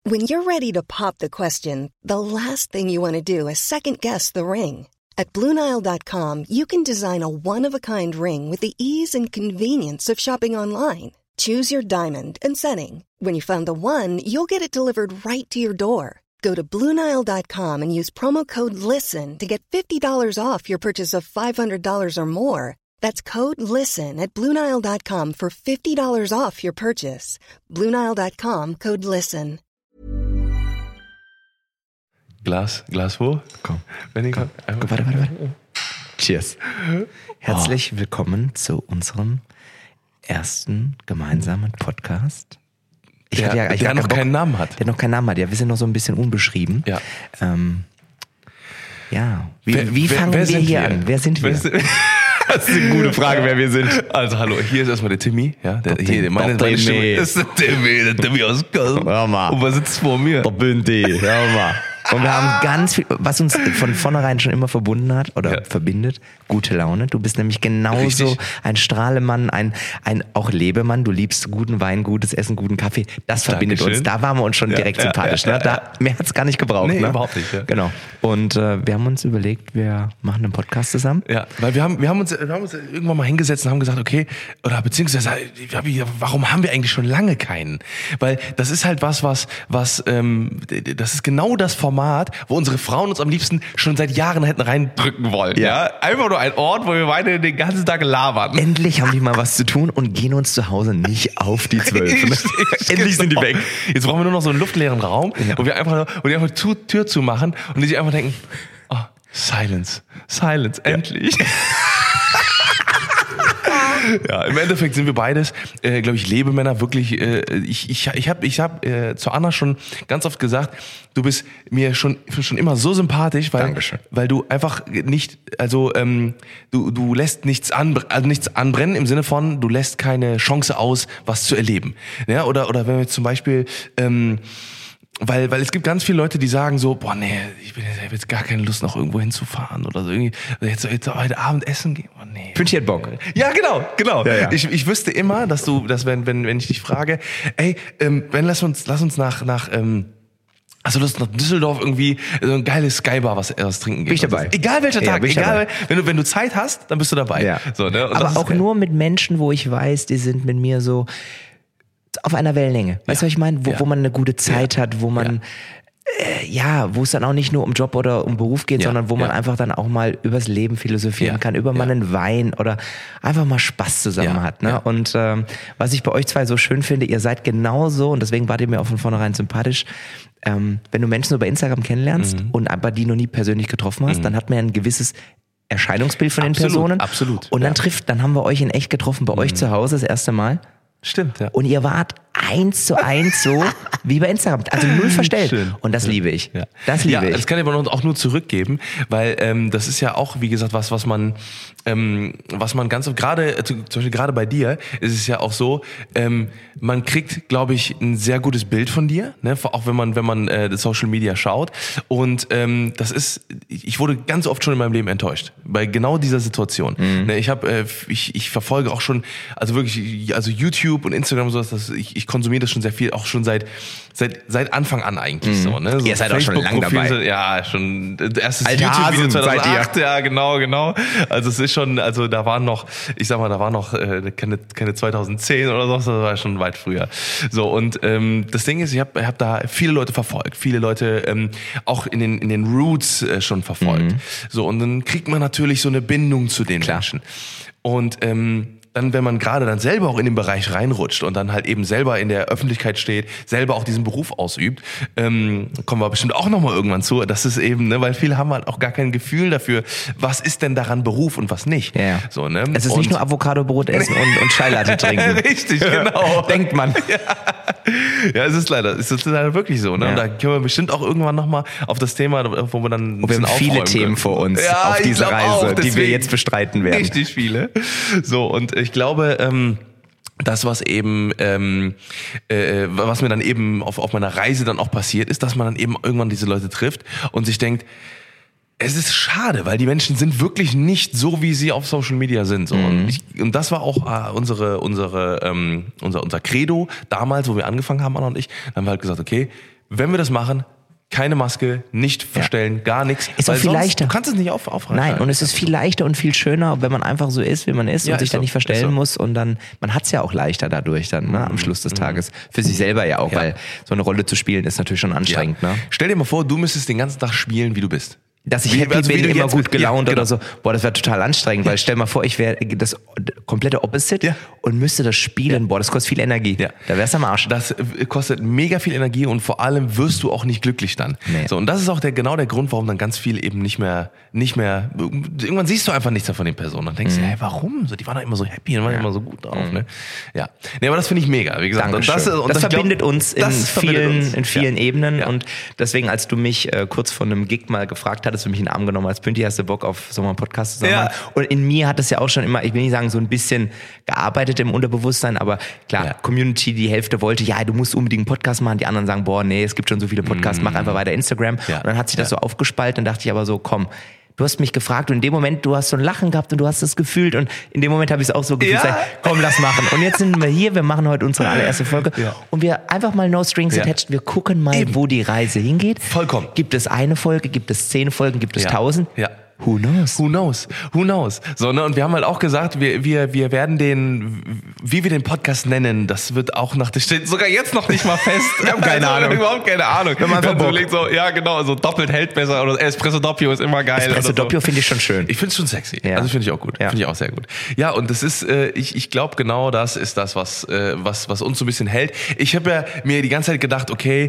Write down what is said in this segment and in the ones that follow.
When you're ready to pop the question, the last thing you want to do is second-guess the ring. At BlueNile.com, you can design a one-of-a-kind ring with the ease and convenience of shopping online. Choose your diamond and setting. When you find the one, you'll get it delivered right to your door. Go to BlueNile.com and use promo code LISTEN to get $50 off your purchase of $500 or more. That's code LISTEN at BlueNile.com for $50 off your purchase. BlueNile.com, code LISTEN. Glas wo? Komm. Warte. Cheers. Herzlich willkommen zu unserem ersten gemeinsamen Podcast. Der noch keinen Namen hat. Der noch keinen Namen hat. Ja, wir sind noch so ein bisschen unbeschrieben. Ja. Wie fangen wir hier an? Wer sind wir? Das ist eine gute Frage, wer wir sind. Also hallo, hier ist erstmal der Timmy. Ja, meine Stimme ist der Timmy aus Köln. Hör mal. Und was sitzt vor mir? Der Bündi. Hör mal. Und wir haben ganz viel, was uns von vornherein schon immer verbunden hat oder verbindet, gute Laune. Du bist nämlich genauso Richtig. ein Strahlemann, ein auch Lebemann. Du liebst guten Wein, gutes Essen, guten Kaffee. Das verbindet uns. Da waren wir uns schon direkt sympathisch. Ne? Mehr hat's gar nicht gebraucht. Nee, ne? überhaupt nicht. Ja. Genau. Und wir haben uns überlegt, wir machen einen Podcast zusammen. Ja, weil wir haben uns irgendwann mal hingesetzt und haben gesagt, okay, oder beziehungsweise, warum haben wir eigentlich schon lange keinen? Weil das ist halt das ist genau das Format, wo unsere Frauen uns am liebsten schon seit Jahren hätten reindrücken wollen. Ja. Einfach nur ein Ort, wo wir beide den ganzen Tag labern. Endlich haben die mal was zu tun und gehen uns zu Hause nicht auf die 12. Endlich sind die weg. Jetzt brauchen wir nur noch so einen luftleeren Raum, wo die einfach die Tür zumachen und die sich einfach denken, oh, Silence, endlich. Ja, im Endeffekt sind wir beides, glaube ich, Lebemänner. Wirklich, ich hab zu Anna schon ganz oft gesagt, du bist mir schon immer so sympathisch, weil du einfach nicht, du lässt nichts anbrennen im Sinne von, du lässt keine Chance aus, was zu erleben. Ja, oder wenn wir jetzt zum Beispiel weil es gibt ganz viele Leute, die sagen so, boah, nee, ich habe jetzt gar keine Lust, noch irgendwo hinzufahren oder so irgendwie. Jetzt heute Abend essen gehen. Oh, nee. Pünktchen Bock. Ja, genau. Ja. Ich wüsste immer, dass wenn ich dich frage, ey, lass uns nach hast du Lust nach Düsseldorf irgendwie so ein geiles Skybar was trinken gehen? Bin ich dabei. Egal welcher Tag, dabei. wenn du Zeit hast, dann bist du dabei. Ja. So, ne? Und aber auch nur mit Menschen, wo ich weiß, die sind mit mir so auf einer Wellenlänge. Weißt du, was ich meine? Wo man eine gute Zeit hat, wo man wo es dann auch nicht nur um Job oder um Beruf geht, sondern wo man einfach dann auch mal übers Leben philosophieren kann, über mal einen Wein oder einfach mal Spaß zusammen hat. Ne? Ja. Und was ich bei euch zwei so schön finde, ihr seid genauso, und deswegen wart ihr mir auch von vornherein sympathisch, wenn du Menschen über Instagram kennenlernst und aber die noch nie persönlich getroffen hast, dann hat man ja ein gewisses Erscheinungsbild von den Personen. Absolut. Und dann haben wir euch in echt getroffen, bei euch zu Hause das erste Mal. Stimmt, ja. Und ihr wart 1:1 so wie bei Instagram. Also null verstellt. Schön. Und das liebe ich. Ja. Das liebe ich. Das kann ich aber auch nur zurückgeben, weil das ist ja auch, wie gesagt, was man ganz gerade, zum Beispiel gerade bei dir, ist es ja auch so, man kriegt, glaube ich, ein sehr gutes Bild von dir, ne? Auch wenn man Social Media schaut. Und ich wurde ganz oft schon in meinem Leben enttäuscht bei genau dieser Situation. Ne? Ich verfolge auch schon, also wirklich, also YouTube und Instagram und sowas, ich konsumiere das schon sehr viel, auch schon seit Anfang an eigentlich so. Ne? So ihr seid auch schon lange dabei. Ja, schon erstes Alte YouTube-Video Hasen 2008, ja, genau. Also es ist schon, also da waren noch keine 2010 oder so, das war schon weit früher. So, und das Ding ist, ich hab da viele Leute verfolgt, viele Leute auch in den Roots schon verfolgt. So, und dann kriegt man natürlich so eine Bindung zu den Menschen. Und dann, wenn man gerade dann selber auch in den Bereich reinrutscht und dann halt eben selber in der Öffentlichkeit steht, selber auch diesen Beruf ausübt, kommen wir bestimmt auch nochmal irgendwann zu. Das ist eben, ne, weil viele haben halt auch gar kein Gefühl dafür, was ist denn daran Beruf und was nicht. Ja. So, ne? Es ist nicht nur Avocado-Brot essen und Chai-Latte trinken. Richtig, genau. Denkt man. Ja, es ist leider wirklich so. Ne? Ja. Und da können wir bestimmt auch irgendwann nochmal auf das Thema, wo wir dann wir haben viele Themen vor uns auf diese Reise, auch, die wir jetzt bestreiten werden. Richtig viele. So, und ich glaube, das, was eben, was mir dann eben auf meiner Reise dann auch passiert ist, dass man dann eben irgendwann diese Leute trifft und sich denkt, es ist schade, weil die Menschen sind wirklich nicht so, wie sie auf Social Media sind. So. Und das war auch unser Credo damals, wo wir angefangen haben, Anna und ich. Dann haben wir halt gesagt, okay, wenn wir das machen, keine Maske, nicht verstellen, gar nichts. Ist auch viel leichter. Du kannst es nicht aufreißen. Nein, und es ist viel leichter und viel schöner, wenn man einfach so ist, wie man ist und sich dann nicht verstellen muss. Und dann, man hat es ja auch leichter dadurch dann, ne, am Schluss des Tages. Für sich selber ja auch, weil so eine Rolle zu spielen ist natürlich schon anstrengend. Ne? Stell dir mal vor, du müsstest den ganzen Tag spielen, wie du bist. Dass ich happy bin, immer gut gelaunt oder so. Boah, das wäre total anstrengend, weil stell mal vor, ich wäre das komplette Opposite und müsste das spielen. Boah, das kostet viel Energie. Ja. Da wär's am Arsch. Das kostet mega viel Energie und vor allem wirst du auch nicht glücklich dann. Nee. So, und das ist auch genau der Grund, warum dann ganz viel eben nicht mehr, irgendwann siehst du einfach nichts mehr von den Personen und denkst, hey, warum? So, die waren doch immer so happy und waren immer so gut drauf, ne? Ja. Nee, aber das finde ich mega, wie gesagt. Und das verbindet uns in vielen Ebenen und deswegen, als du mich kurz vor einem Gig mal gefragt hattest, du mich in den Arm genommen als Pünti, hast du Bock auf so mal einen Podcast zusammen machen? Und in mir hat es ja auch schon immer, ich will nicht sagen, so ein bisschen gearbeitet im Unterbewusstsein, aber klar, Community, die Hälfte wollte, du musst unbedingt einen Podcast machen, die anderen sagen, boah, nee, es gibt schon so viele Podcasts, mach einfach weiter Instagram. Ja. Und dann hat sich das so aufgespalten, dann dachte ich aber so, komm, du hast mich gefragt und in dem Moment, du hast so ein Lachen gehabt und du hast es gefühlt und in dem Moment habe ich es auch so gefühlt, komm, lass machen. Und jetzt sind wir hier, wir machen heute unsere allererste Folge und wir einfach mal no strings attached, wir gucken mal, wo die Reise hingeht. Vollkommen. Gibt es eine Folge, gibt es 10 Folgen, gibt es 1000? Ja. Who knows? Who knows? Who knows? So, ne, und wir haben halt auch gesagt, wir werden wie wir den Podcast nennen, das wird auch das steht sogar jetzt noch nicht mal fest. Wir haben keine Ahnung. Überhaupt keine Ahnung. Wir haben einfach überlegt, so, ja, genau, so doppelt hält besser oder Espresso Doppio ist immer geil. Espresso Doppio finde ich schon schön. Ich finde es schon sexy. Ja. Also finde ich auch gut. Ja. Finde ich auch sehr gut. Ja, und das ist, ich glaube, genau das ist das, was uns so ein bisschen hält. Ich habe ja mir die ganze Zeit gedacht, okay,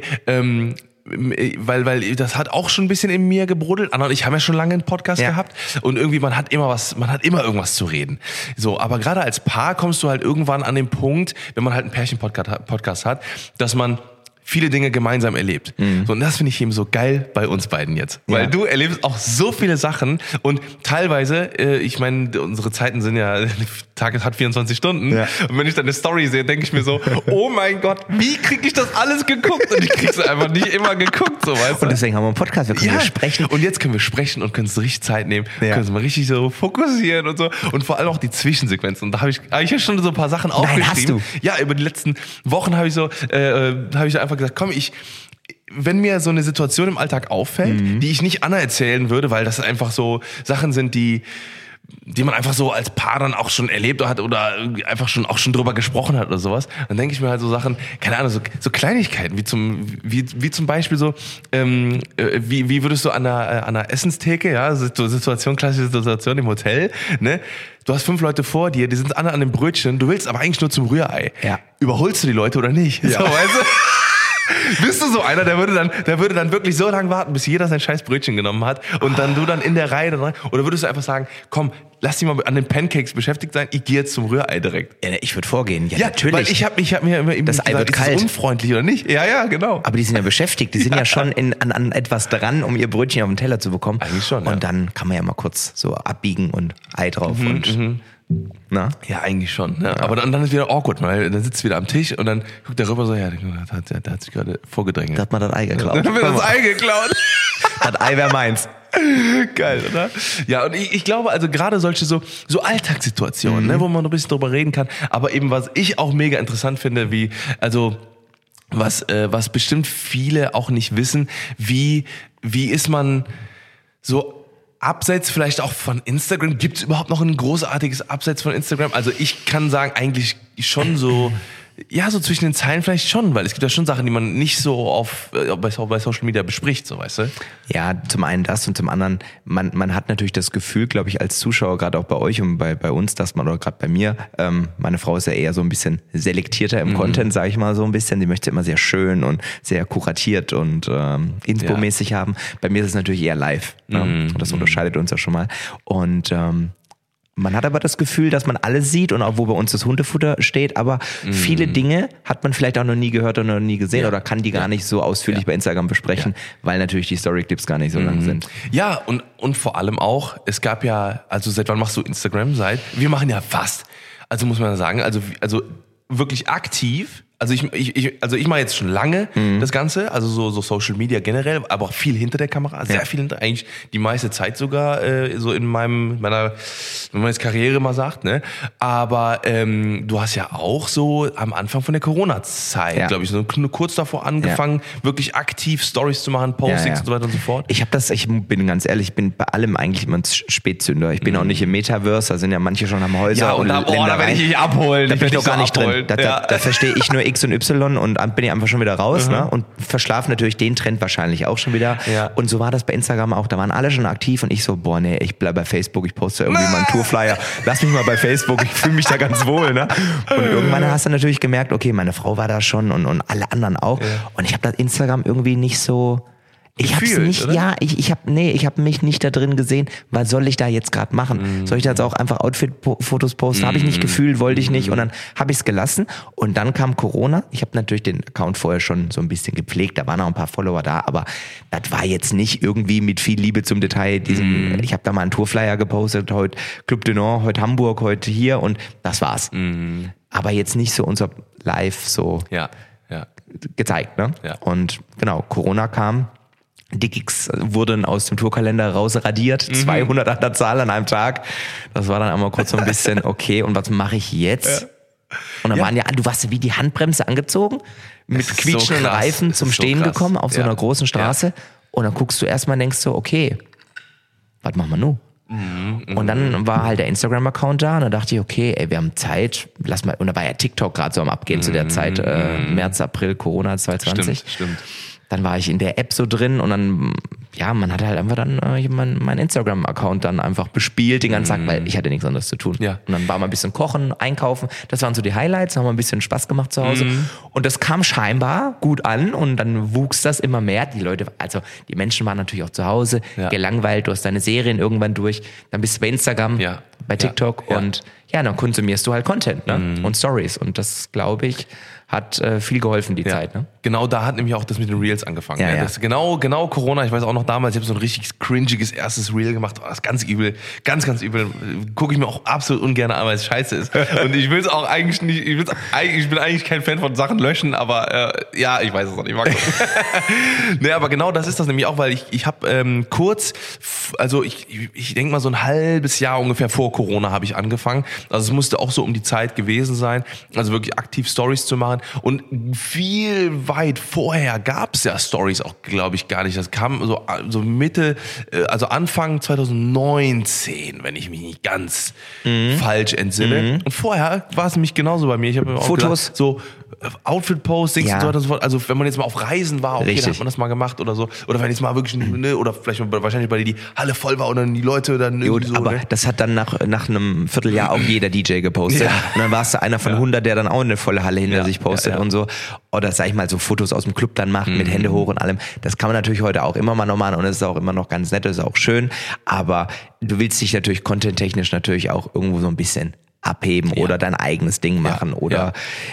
weil das hat auch schon ein bisschen in mir gebrodelt. Anna und ich haben ja schon lange einen Podcast gehabt und irgendwie man hat immer irgendwas zu reden. So, aber gerade als Paar kommst du halt irgendwann an den Punkt, wenn man halt einen Pärchen-Podcast hat, dass man viele Dinge gemeinsam erlebt. So, und das finde ich eben so geil bei uns beiden jetzt. Weil du erlebst auch so viele Sachen und teilweise, ich meine, unsere Zeiten sind ja, der Tag hat 24 Stunden und wenn ich dann eine Story sehe, denke ich mir so, oh mein Gott, wie kriege ich das alles geguckt? Und ich krieg's einfach nicht immer geguckt, so, weißt du? Und deswegen haben wir einen Podcast, wir können hier sprechen. Und jetzt können wir sprechen und können uns richtig Zeit nehmen, können uns mal richtig so fokussieren und so und vor allem auch die Zwischensequenzen. Und da habe ich ja schon so ein paar Sachen aufgeschrieben. Nein, hast du? Ja, über die letzten Wochen habe ich einfach gesagt, komm, wenn mir so eine Situation im Alltag auffällt, die ich nicht Anna erzählen würde, weil das einfach so Sachen sind, die man einfach so als Paar dann auch schon erlebt hat oder einfach auch schon drüber gesprochen hat oder sowas, dann denke ich mir halt so Sachen, keine Ahnung, so Kleinigkeiten, wie zum Beispiel so, wie würdest du an einer Essenstheke, klassische Situation im Hotel, ne? Du hast 5 Leute vor dir, die sind alle an dem Brötchen, du willst aber eigentlich nur zum Rührei. Ja. Überholst du die Leute oder nicht? Ja. So, weißt du? Bist du so einer, der würde dann wirklich so lange warten, bis jeder sein scheiß Brötchen genommen hat und dann du dann in der Reihe oder würdest du einfach sagen, komm, lass dich mal an den Pancakes beschäftigt sein, ich gehe jetzt zum Rührei direkt. Ja, ich würde vorgehen, natürlich. Weil ich hab mir immer das Ei wird kalt. Ist das unfreundlich oder nicht? Ja, genau. Aber die sind ja beschäftigt, die sind ja schon an etwas dran, um ihr Brötchen auf den Teller zu bekommen. Eigentlich schon, und dann kann man ja mal kurz so abbiegen und Ei drauf und... Na? Ja, eigentlich schon. Ja. Aber dann ist wieder awkward, weil dann sitzt wieder am Tisch und dann guckt er rüber so, der hat sich gerade vorgedrängelt. Da hat man das Ei geklaut. Dann wird das Ei geklaut. Das Ei wäre meins. Geil, oder? Ja, und ich glaube, also gerade solche so Alltagssituationen, ne, wo man noch ein bisschen drüber reden kann, aber eben was ich auch mega interessant finde, was bestimmt viele auch nicht wissen, wie ist man so abseits vielleicht auch von Instagram, gibt es überhaupt noch ein großartiges Abseits von Instagram? Also ich kann sagen, eigentlich schon so, ja, so zwischen den Zeilen vielleicht schon, weil es gibt ja schon Sachen, die man nicht so bei Social Media bespricht, so, weißt du? Ja, zum einen das und zum anderen, man hat natürlich das Gefühl, glaube ich, als Zuschauer, gerade auch bei euch und bei uns, dass man, oder gerade bei mir, meine Frau ist ja eher so ein bisschen selektierter im Content, sage ich mal so ein bisschen, die möchte immer sehr schön und sehr kuratiert und Inspo-mäßig haben. Bei mir ist es natürlich eher live, ne? Und das unterscheidet uns ja schon mal und man hat aber das Gefühl, dass man alles sieht und auch wo bei uns das Hundefutter steht, aber viele Dinge hat man vielleicht auch noch nie gehört oder noch nie gesehen oder kann die gar nicht so ausführlich bei Instagram besprechen, weil natürlich die Storyclips gar nicht so lang sind. Ja, und vor allem auch, es gab ja, also seit wann machst du Instagram? Wir machen ja fast, also muss man sagen, also wirklich aktiv Also ich mache jetzt schon lange das Ganze, also so Social Media generell, aber auch viel hinter der Kamera, sehr viel hinter, eigentlich die meiste Zeit sogar so in meiner, wenn man jetzt Karriere mal sagt, ne? Aber du hast ja auch so am Anfang von der Corona-Zeit, glaube ich, so kurz davor angefangen, wirklich aktiv Stories zu machen, Postings und so weiter und so fort. Ich bin ganz ehrlich, ich bin bei allem eigentlich immer ein Spätzünder. Ich bin auch nicht im Metaverse, da sind ja manche schon am Häuser und da werde ich dich abholen. Da bin ich noch gar nicht drin. Da verstehe ich nur X und Y und bin ich einfach schon wieder raus, ne? Und verschlafe natürlich den Trend wahrscheinlich auch schon wieder. Ja. Und so war das bei Instagram auch. Da waren alle schon aktiv und ich so, ich bleib bei Facebook, ich poste irgendwie mal einen Tourflyer. Lass mich mal bei Facebook, ich fühle mich da ganz wohl, ne? Und irgendwann hast du natürlich gemerkt, okay, meine Frau war da schon und alle anderen auch. Ja. Und ich habe das Instagram irgendwie nicht so... Ich hab's nicht, oder? Ich habe mich nicht da drin gesehen, was soll ich da jetzt gerade machen? Soll ich da jetzt auch einfach Outfit-Fotos posten? Habe ich nicht gefühlt, wollte ich nicht und dann habe ich es gelassen und dann kam Corona. Ich habe natürlich den Account vorher schon so ein bisschen gepflegt, da waren auch ein paar Follower da, aber das war jetzt nicht irgendwie mit viel Liebe zum Detail. Ich habe da mal einen Tourflyer gepostet, heute Club de Nord, heute Hamburg, heute hier und das war's. Aber jetzt nicht so unser Live so gezeigt, ne? Ja. Und genau, Corona kam. Die Gigs wurden aus dem Tourkalender rausradiert, 200 an der Zahl an einem Tag. Das war dann einmal kurz so ein bisschen, okay, und was mache ich jetzt? Ja. Und dann waren du warst wie die Handbremse angezogen, mit quietschenden Reifen zum Stehen gekommen auf so einer großen Straße. Und dann guckst du erstmal und denkst so, okay, was machen wir nun? Und dann war halt der Instagram-Account da und dann dachte ich, okay, wir haben Zeit, lass mal, und da war ja TikTok gerade so am Abgehen zu der Zeit, März, April, Corona 2020. Stimmt. Dann war ich in der App so drin und dann, man hat halt einfach dann mein Instagram-Account dann einfach bespielt den ganzen Tag, weil ich hatte nichts anderes zu tun. Ja. Und dann war mal ein bisschen kochen, einkaufen, das waren so die Highlights, haben wir ein bisschen Spaß gemacht zu Hause. Und das kam scheinbar gut an und dann wuchs das immer mehr. Die Menschen waren natürlich auch zu Hause, gelangweilt, du hast deine Serien irgendwann durch, dann bist du bei Instagram, bei TikTok und dann konsumierst du halt Content, ne? Und Stories und das, glaube ich, hat viel geholfen, die Zeit. Ne? Genau, da hat nämlich auch das mit den Reels angefangen. Ja. Das genau Corona, ich weiß auch noch damals, ich habe so ein richtig cringiges erstes Reel gemacht, das ist ganz übel, ganz übel, gucke ich mir auch absolut ungern an, weil es scheiße ist. Und ich will es auch eigentlich nicht, ich bin eigentlich kein Fan von Sachen löschen, aber ich weiß es auch nicht, mal gucken. Nee, aber genau das ist das nämlich auch, weil ich habe kurz, also ich denke mal so ein halbes Jahr ungefähr vor Corona habe ich angefangen, also es musste auch so um die Zeit gewesen sein, also wirklich aktiv Stories zu machen. Und viel weit vorher gab es ja Stories auch, glaube ich, gar nicht. Das kam so Mitte, also Anfang 2019, wenn ich mich nicht ganz falsch entsinne. Und vorher war es nämlich genauso bei mir. Ich habe auch Fotos, gedacht, so Outfit-Postings und so weiter und so fort. Also wenn man jetzt mal auf Reisen war, okay, dann hat man das mal gemacht oder so. Oder wenn jetzt mal wirklich, oder vielleicht wahrscheinlich bei dir die Halle voll war und dann die Leute dann irgendwie so. Aber das hat dann nach einem Vierteljahr auch jeder DJ gepostet. Ja. Und dann warst du einer von 100, der dann auch eine volle Halle hinter sich postet und so. Oder sag ich mal, so Fotos aus dem Club dann macht mit Hände hoch und allem. Das kann man natürlich heute auch immer mal noch machen und es ist auch immer noch ganz nett, das ist auch schön. Aber du willst dich natürlich content-technisch natürlich auch irgendwo so ein bisschen abheben oder dein eigenes Ding machen oder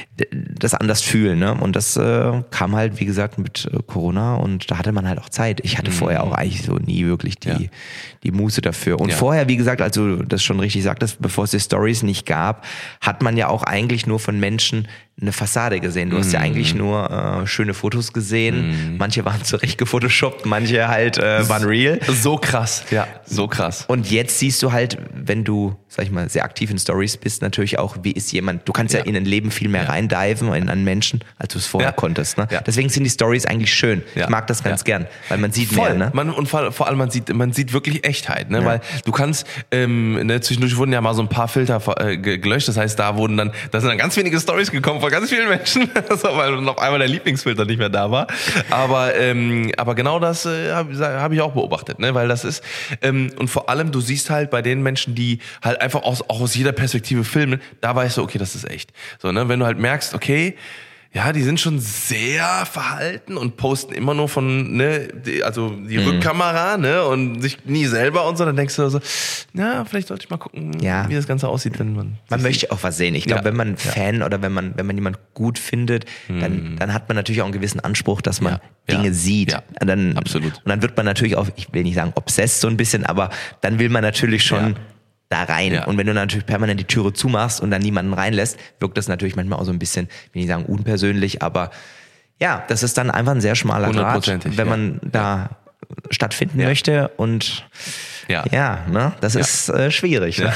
das anders fühlen, ne? Und das kam halt, wie gesagt, mit Corona und da hatte man halt auch Zeit. Ich hatte vorher auch eigentlich so nie wirklich die Muße dafür. Und vorher, wie gesagt, als du das schon richtig sagtest, bevor es die Stories nicht gab, hat man ja auch eigentlich nur von Menschen eine Fassade gesehen. Du hast ja eigentlich nur schöne Fotos gesehen. Manche waren zurecht gefotoshoppt, manche halt waren real. So krass, so krass. Und jetzt siehst du halt, wenn du, sag ich mal, sehr aktiv in Stories bist, natürlich auch, wie ist jemand, du kannst ja in ein Leben viel mehr reindiven in einen Menschen, als du es vorher konntest. Ne? Ja. Deswegen sind die Stories eigentlich schön. Ich mag das ganz gern, weil man sieht mehr. Ne? Und vor allem, man sieht wirklich Echtheit, ne? Weil du kannst, zwischendurch wurden ja mal so ein paar Filter gelöscht, das heißt, da sind dann ganz wenige Stories gekommen von ganz vielen Menschen, weil dann auf einmal der Lieblingsfilter nicht mehr da war. Aber genau das hab ich auch beobachtet, ne? Weil das ist, und vor allem, du siehst halt bei den Menschen, die halt einfach auch aus jeder Perspektive filmen, da weißt du, okay, das ist echt. So, ne? Wenn du halt merkst, okay, ja, die sind schon sehr verhalten und posten immer nur von, ne, die Rückkamera, ne, und sich nie selber und so, dann denkst du so, na, vielleicht sollte ich mal gucken, wie das Ganze aussieht, wenn man möchte auch was sehen. Ich glaube, wenn man Fan oder wenn man jemand gut findet, dann hat man natürlich auch einen gewissen Anspruch, dass man Dinge sieht. Ja, absolut. Und dann wird man natürlich auch, ich will nicht sagen obsessed so ein bisschen, aber dann will man natürlich schon da rein. Ja. Und wenn du natürlich permanent die Türe zumachst und dann niemanden reinlässt, wirkt das natürlich manchmal auch so ein bisschen, will ich sagen unpersönlich, aber ja, das ist dann einfach ein sehr schmaler Grat, wenn man da stattfinden möchte und das ist schwierig. Ja. Ne?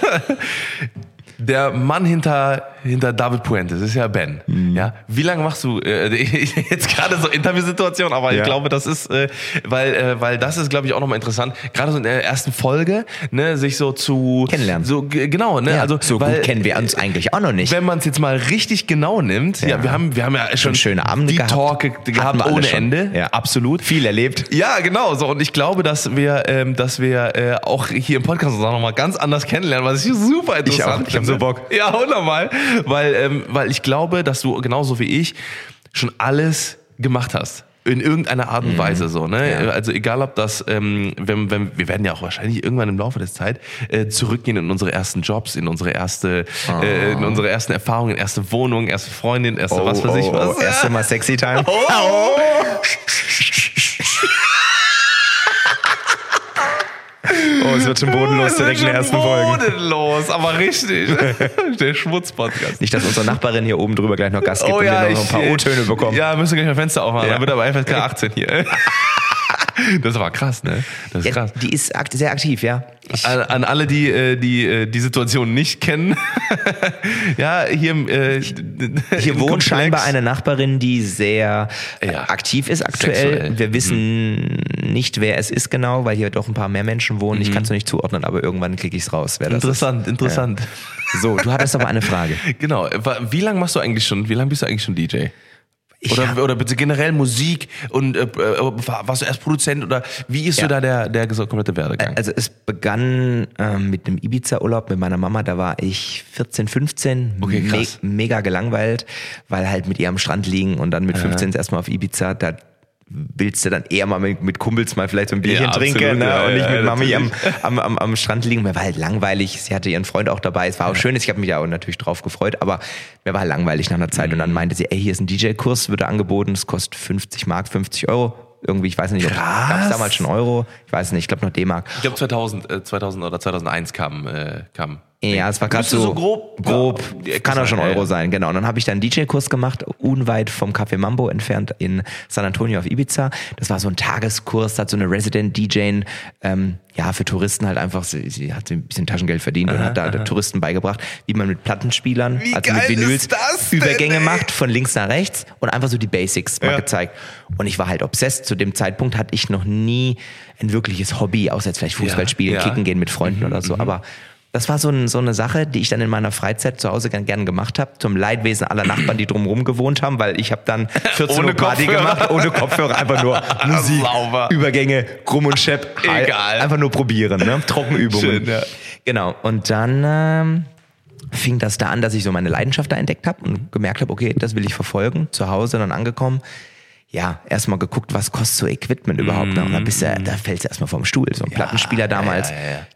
Der Mann hinter David Puentes ist ja Ben. Ja, wie lange machst du jetzt gerade so Interviewsituation, aber ich glaube, das ist, weil das ist, glaube ich, auch nochmal interessant, gerade so in der ersten Folge, ne, sich so zu kennenlernen. So genau, ne, Ja, also so gut kennen wir uns eigentlich auch noch nicht. Wenn man es jetzt mal richtig genau nimmt, wir haben ja schon schöne Abende gehabt, Talk gehabt ohne Ende, ja. Absolut, viel erlebt. Ja, genau, so, und ich glaube, dass wir auch hier im Podcast uns auch nochmal ganz anders kennenlernen, was ich super interessant Ich habe so Bock. Ja, wunderbar, weil ich glaube, dass du genauso wie ich schon alles gemacht hast. In irgendeiner Art und Weise so, ne? Ja. Also egal ob das, wenn wir werden ja auch wahrscheinlich irgendwann im Laufe der Zeit zurückgehen in unsere ersten Jobs, in unsere ersten Erfahrungen, erste Wohnung, erste Freundin, erste was weiß ich was. Erste Mal Sexy Time. Oh, es wird schon bodenlos direkt in der ersten Folge. Bodenlos, aber richtig. Der Schmutzpodcast. Nicht, dass unsere Nachbarin hier oben drüber gleich noch Gas gibt und wir noch ein paar O-Töne bekommen. Ja, müssen wir gleich mal Fenster aufmachen. Ja. Dann wird aber FSK 18 hier. Das war krass, ne? Das ist krass. Die ist sehr aktiv, ja. An alle, die Situation nicht kennen. Ja, hier wohnt scheinbar eine Nachbarin, die sehr aktiv ist aktuell. Sexuell. Wir wissen nicht, wer es ist genau, weil hier doch ein paar mehr Menschen wohnen. Ich kann es noch nicht zuordnen, aber irgendwann kriege ich es raus, wer das ist. Interessant. Ja. So, du hattest aber eine Frage. Genau. Wie lange bist du eigentlich schon DJ? Oder bitte generell Musik und warst du erst Produzent oder wie ist so da der komplette Werdegang? Also es begann mit einem Ibiza-Urlaub mit meiner Mama, da war ich 14, 15, Okay, krass. mega gelangweilt, weil halt mit ihr am Strand liegen und dann mit 15 erstmal auf Ibiza, da willst du dann eher mal mit Kumpels mal vielleicht so ein Bierchen trinken, absolut, ne? Und nicht mit Mami natürlich. am Strand liegen. Mir war halt langweilig. Sie hatte ihren Freund auch dabei. Es war auch schön. Ich habe mich ja auch natürlich drauf gefreut, aber mir war halt langweilig nach einer Zeit. Und dann meinte sie, hier ist ein DJ-Kurs, wird angeboten. Es kostet 50 Mark, 50 Euro. Irgendwie, ich weiß nicht, gab es damals schon Euro? Ich weiß nicht, ich glaube noch D-Mark. Ich glaube 2000 oder 2001 kam. Ja, es war gerade so grob kann auch schon Euro sein, genau. Und dann habe ich dann einen DJ-Kurs gemacht, unweit vom Café Mambo entfernt in San Antonio auf Ibiza. Das war so ein Tageskurs, da hat so eine Resident-DJ, für Touristen halt einfach, sie hat ein bisschen Taschengeld verdient und hat da Touristen beigebracht, wie man mit Plattenspielern, mit Vinyls, Übergänge macht, von links nach rechts und einfach so die Basics mal gezeigt. Und ich war halt obsessed. Zu dem Zeitpunkt hatte ich noch nie ein wirkliches Hobby, außer jetzt vielleicht Fußball spielen, kicken gehen mit Freunden oder so, aber das war so eine Sache, die ich dann in meiner Freizeit zu Hause gern gemacht habe, zum Leidwesen aller Nachbarn, die drumherum gewohnt haben, weil ich habe dann 14 Uhr Party gemacht, ohne Kopfhörer, einfach nur Musik, Übergänge, Krumm und Schepp, egal. Einfach nur probieren, ne? Trockenübungen. Schön, ja. Genau, und dann fing das da an, dass ich so meine Leidenschaft da entdeckt habe und gemerkt habe, okay, das will ich verfolgen, zu Hause dann angekommen. Ja, erstmal geguckt, was kostet so Equipment überhaupt, ne? Und dann da fällst du erstmal vom Stuhl, so ein Plattenspieler damals.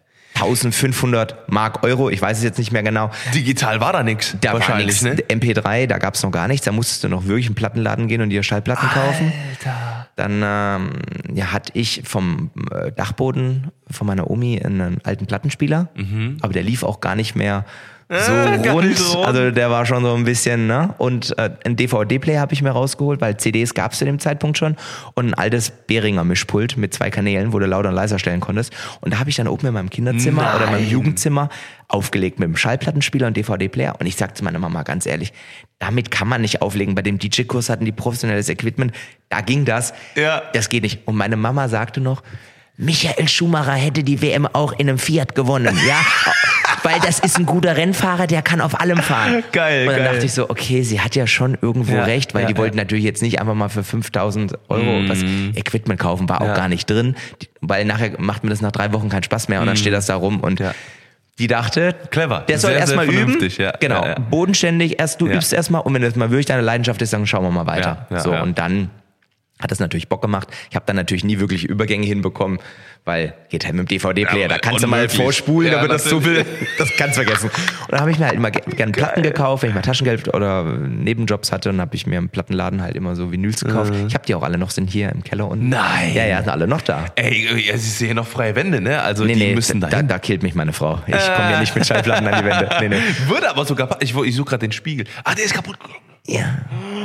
1500 Mark Euro, ich weiß es jetzt nicht mehr genau. Digital war da nichts. Da wahrscheinlich, war nichts. Ne? MP3, da gab's noch gar nichts. Da musstest du noch wirklich in den Plattenladen gehen und dir Schallplatten kaufen. Dann hatte ich vom Dachboden von meiner Omi einen alten Plattenspieler, aber der lief auch gar nicht mehr so rund. Also der war schon so ein bisschen, ne? Und einen DVD-Player habe ich mir rausgeholt, weil CDs gab es zu dem Zeitpunkt schon. Und ein altes Behringer Mischpult mit 2 Kanälen, wo du lauter und leiser stellen konntest. Und da habe ich dann oben in meinem Kinderzimmer oder in meinem Jugendzimmer aufgelegt mit einem Schallplattenspieler und DVD-Player. Und ich sagte meiner Mama ganz ehrlich, damit kann man nicht auflegen. Bei dem DJ-Kurs hatten die professionelles Equipment. Da ging das. Ja. Das geht nicht. Und meine Mama sagte noch, Michael Schumacher hätte die WM auch in einem Fiat gewonnen, ja? Weil das ist ein guter Rennfahrer, der kann auf allem fahren. Geil, und dann dachte ich so, okay, sie hat ja schon irgendwo recht, weil die wollten natürlich jetzt nicht einfach mal für 5.000 Euro was Equipment kaufen, war auch gar nicht drin, weil nachher macht mir das nach 3 Wochen keinen Spaß mehr und dann steht das da rum und die dachte, clever, der soll erstmal üben. Genau, ja. Bodenständig, du übst erstmal und wenn das mal wirklich deine Leidenschaft ist, dann schauen wir mal weiter. Und dann Hat das natürlich Bock gemacht. Ich habe dann natürlich nie wirklich Übergänge hinbekommen, weil geht halt mit dem DVD-Player, da kannst du mal vorspulen, da wird das zu viel, das kannst du vergessen. Und dann habe ich mir halt immer gerne Platten gekauft, wenn ich mal Taschengeld oder Nebenjobs hatte, dann habe ich mir im Plattenladen halt immer so Vinyls gekauft. Ich habe die auch alle noch, sind hier im Keller unten. Nein. Ja, sind alle noch da. Ey, sie sehen noch freie Wände, ne? Also die müssen da killt mich meine Frau. Ich komme ja nicht mit Schallplatten an die Wände. Nee. Würde aber sogar, ich suche gerade den Spiegel. Ah, der ist kaputt. Ja.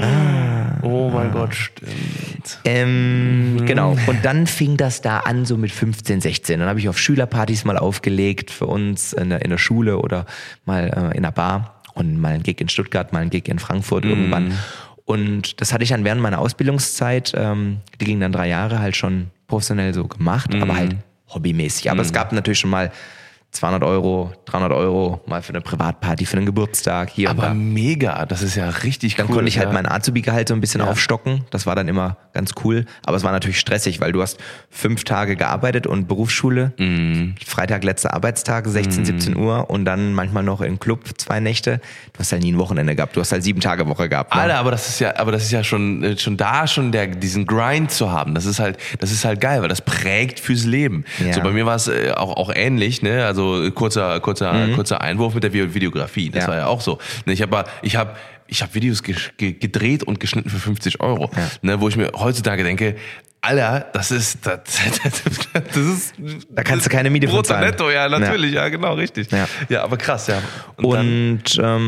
Oh mein Gott, stimmt. Genau. Und dann fing das da an, so mit 15, 16. Dann habe ich auf Schülerpartys mal aufgelegt für uns in der Schule oder mal in einer Bar und mal ein Gig in Stuttgart, mal ein Gig in Frankfurt irgendwann. Und das hatte ich dann während meiner Ausbildungszeit, die ging dann 3 Jahre, halt schon professionell so gemacht, aber halt hobbymäßig. Aber es gab natürlich schon mal 200 Euro, 300 Euro mal für eine Privatparty, für einen Geburtstag hier aber und da. mega, das ist ja richtig cool. Dann konnte ich halt mein Azubi-Gehalt so ein bisschen aufstocken. Das war dann immer ganz cool. Aber es war natürlich stressig, weil du hast 5 Tage gearbeitet und Berufsschule. Freitag letzter Arbeitstag, 16, 17 Uhr und dann manchmal noch im Club 2 Nächte. Du hast halt nie ein Wochenende gehabt. Du hast halt 7 Tage Woche gehabt. Ne? Alter, aber das ist ja schon diesen Grind zu haben. Das ist halt geil, weil das prägt fürs Leben. Ja. So bei mir war es auch ähnlich, ne? Also kurzer Einwurf mit der Videografie. Das war ja auch so. Ich habe Videos gedreht und geschnitten für 50 Euro, ne, wo ich mir heutzutage denke, Alter, das ist, da kannst du keine Miete von zahlen. Netto, ja, natürlich, ja, genau, richtig. Ja, aber krass, ja. Und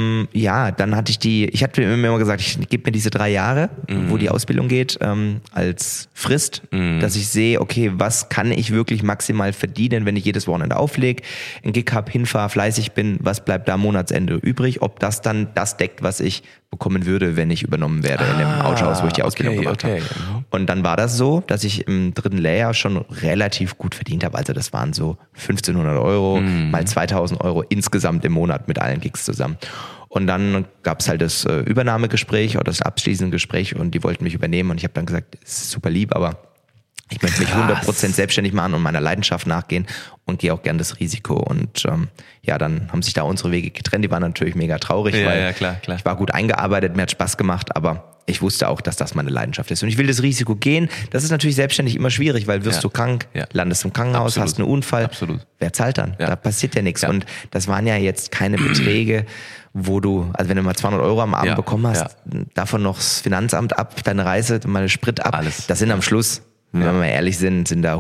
dann hatte ich hatte mir immer gesagt, ich gebe mir diese 3 Jahre, wo die Ausbildung geht, als Frist, dass ich sehe, okay, was kann ich wirklich maximal verdienen, wenn ich jedes Wochenende auflege, einen Gig hab, hinfahre, fleißig bin, was bleibt da am Monatsende übrig, ob das dann das deckt, was ich bekommen würde, wenn ich übernommen werde in dem Autohaus, wo ich die Ausbildung gemacht habe. Und dann war das so, dass ich im 3. Lehrjahr schon relativ gut verdient habe. Also das waren so 1.500 Euro mal 2.000 Euro insgesamt im Monat mit allen Gigs zusammen. Und dann gab es halt das Übernahmegespräch oder das abschließende Gespräch und die wollten mich übernehmen und ich habe dann gesagt, es ist super lieb, aber ich möchte mich 100% selbstständig machen und meiner Leidenschaft nachgehen und gehe auch gern das Risiko. Und dann haben sich da unsere Wege getrennt. Die waren natürlich mega traurig, weil klar. Ich war gut eingearbeitet, mir hat Spaß gemacht, aber ich wusste auch, dass das meine Leidenschaft ist. Und ich will das Risiko gehen. Das ist natürlich selbstständig immer schwierig, weil wirst du krank, landest im Krankenhaus, hast einen Unfall. Absolut. Wer zahlt dann? Da passiert ja nichts. Und das waren ja jetzt keine Beträge, wo du, also wenn du mal 200 Euro am Abend bekommen hast, davon noch das Finanzamt ab, deine Reise, mal Sprit ab. Alles. Das sind am Schluss, wenn wir mal ehrlich sind da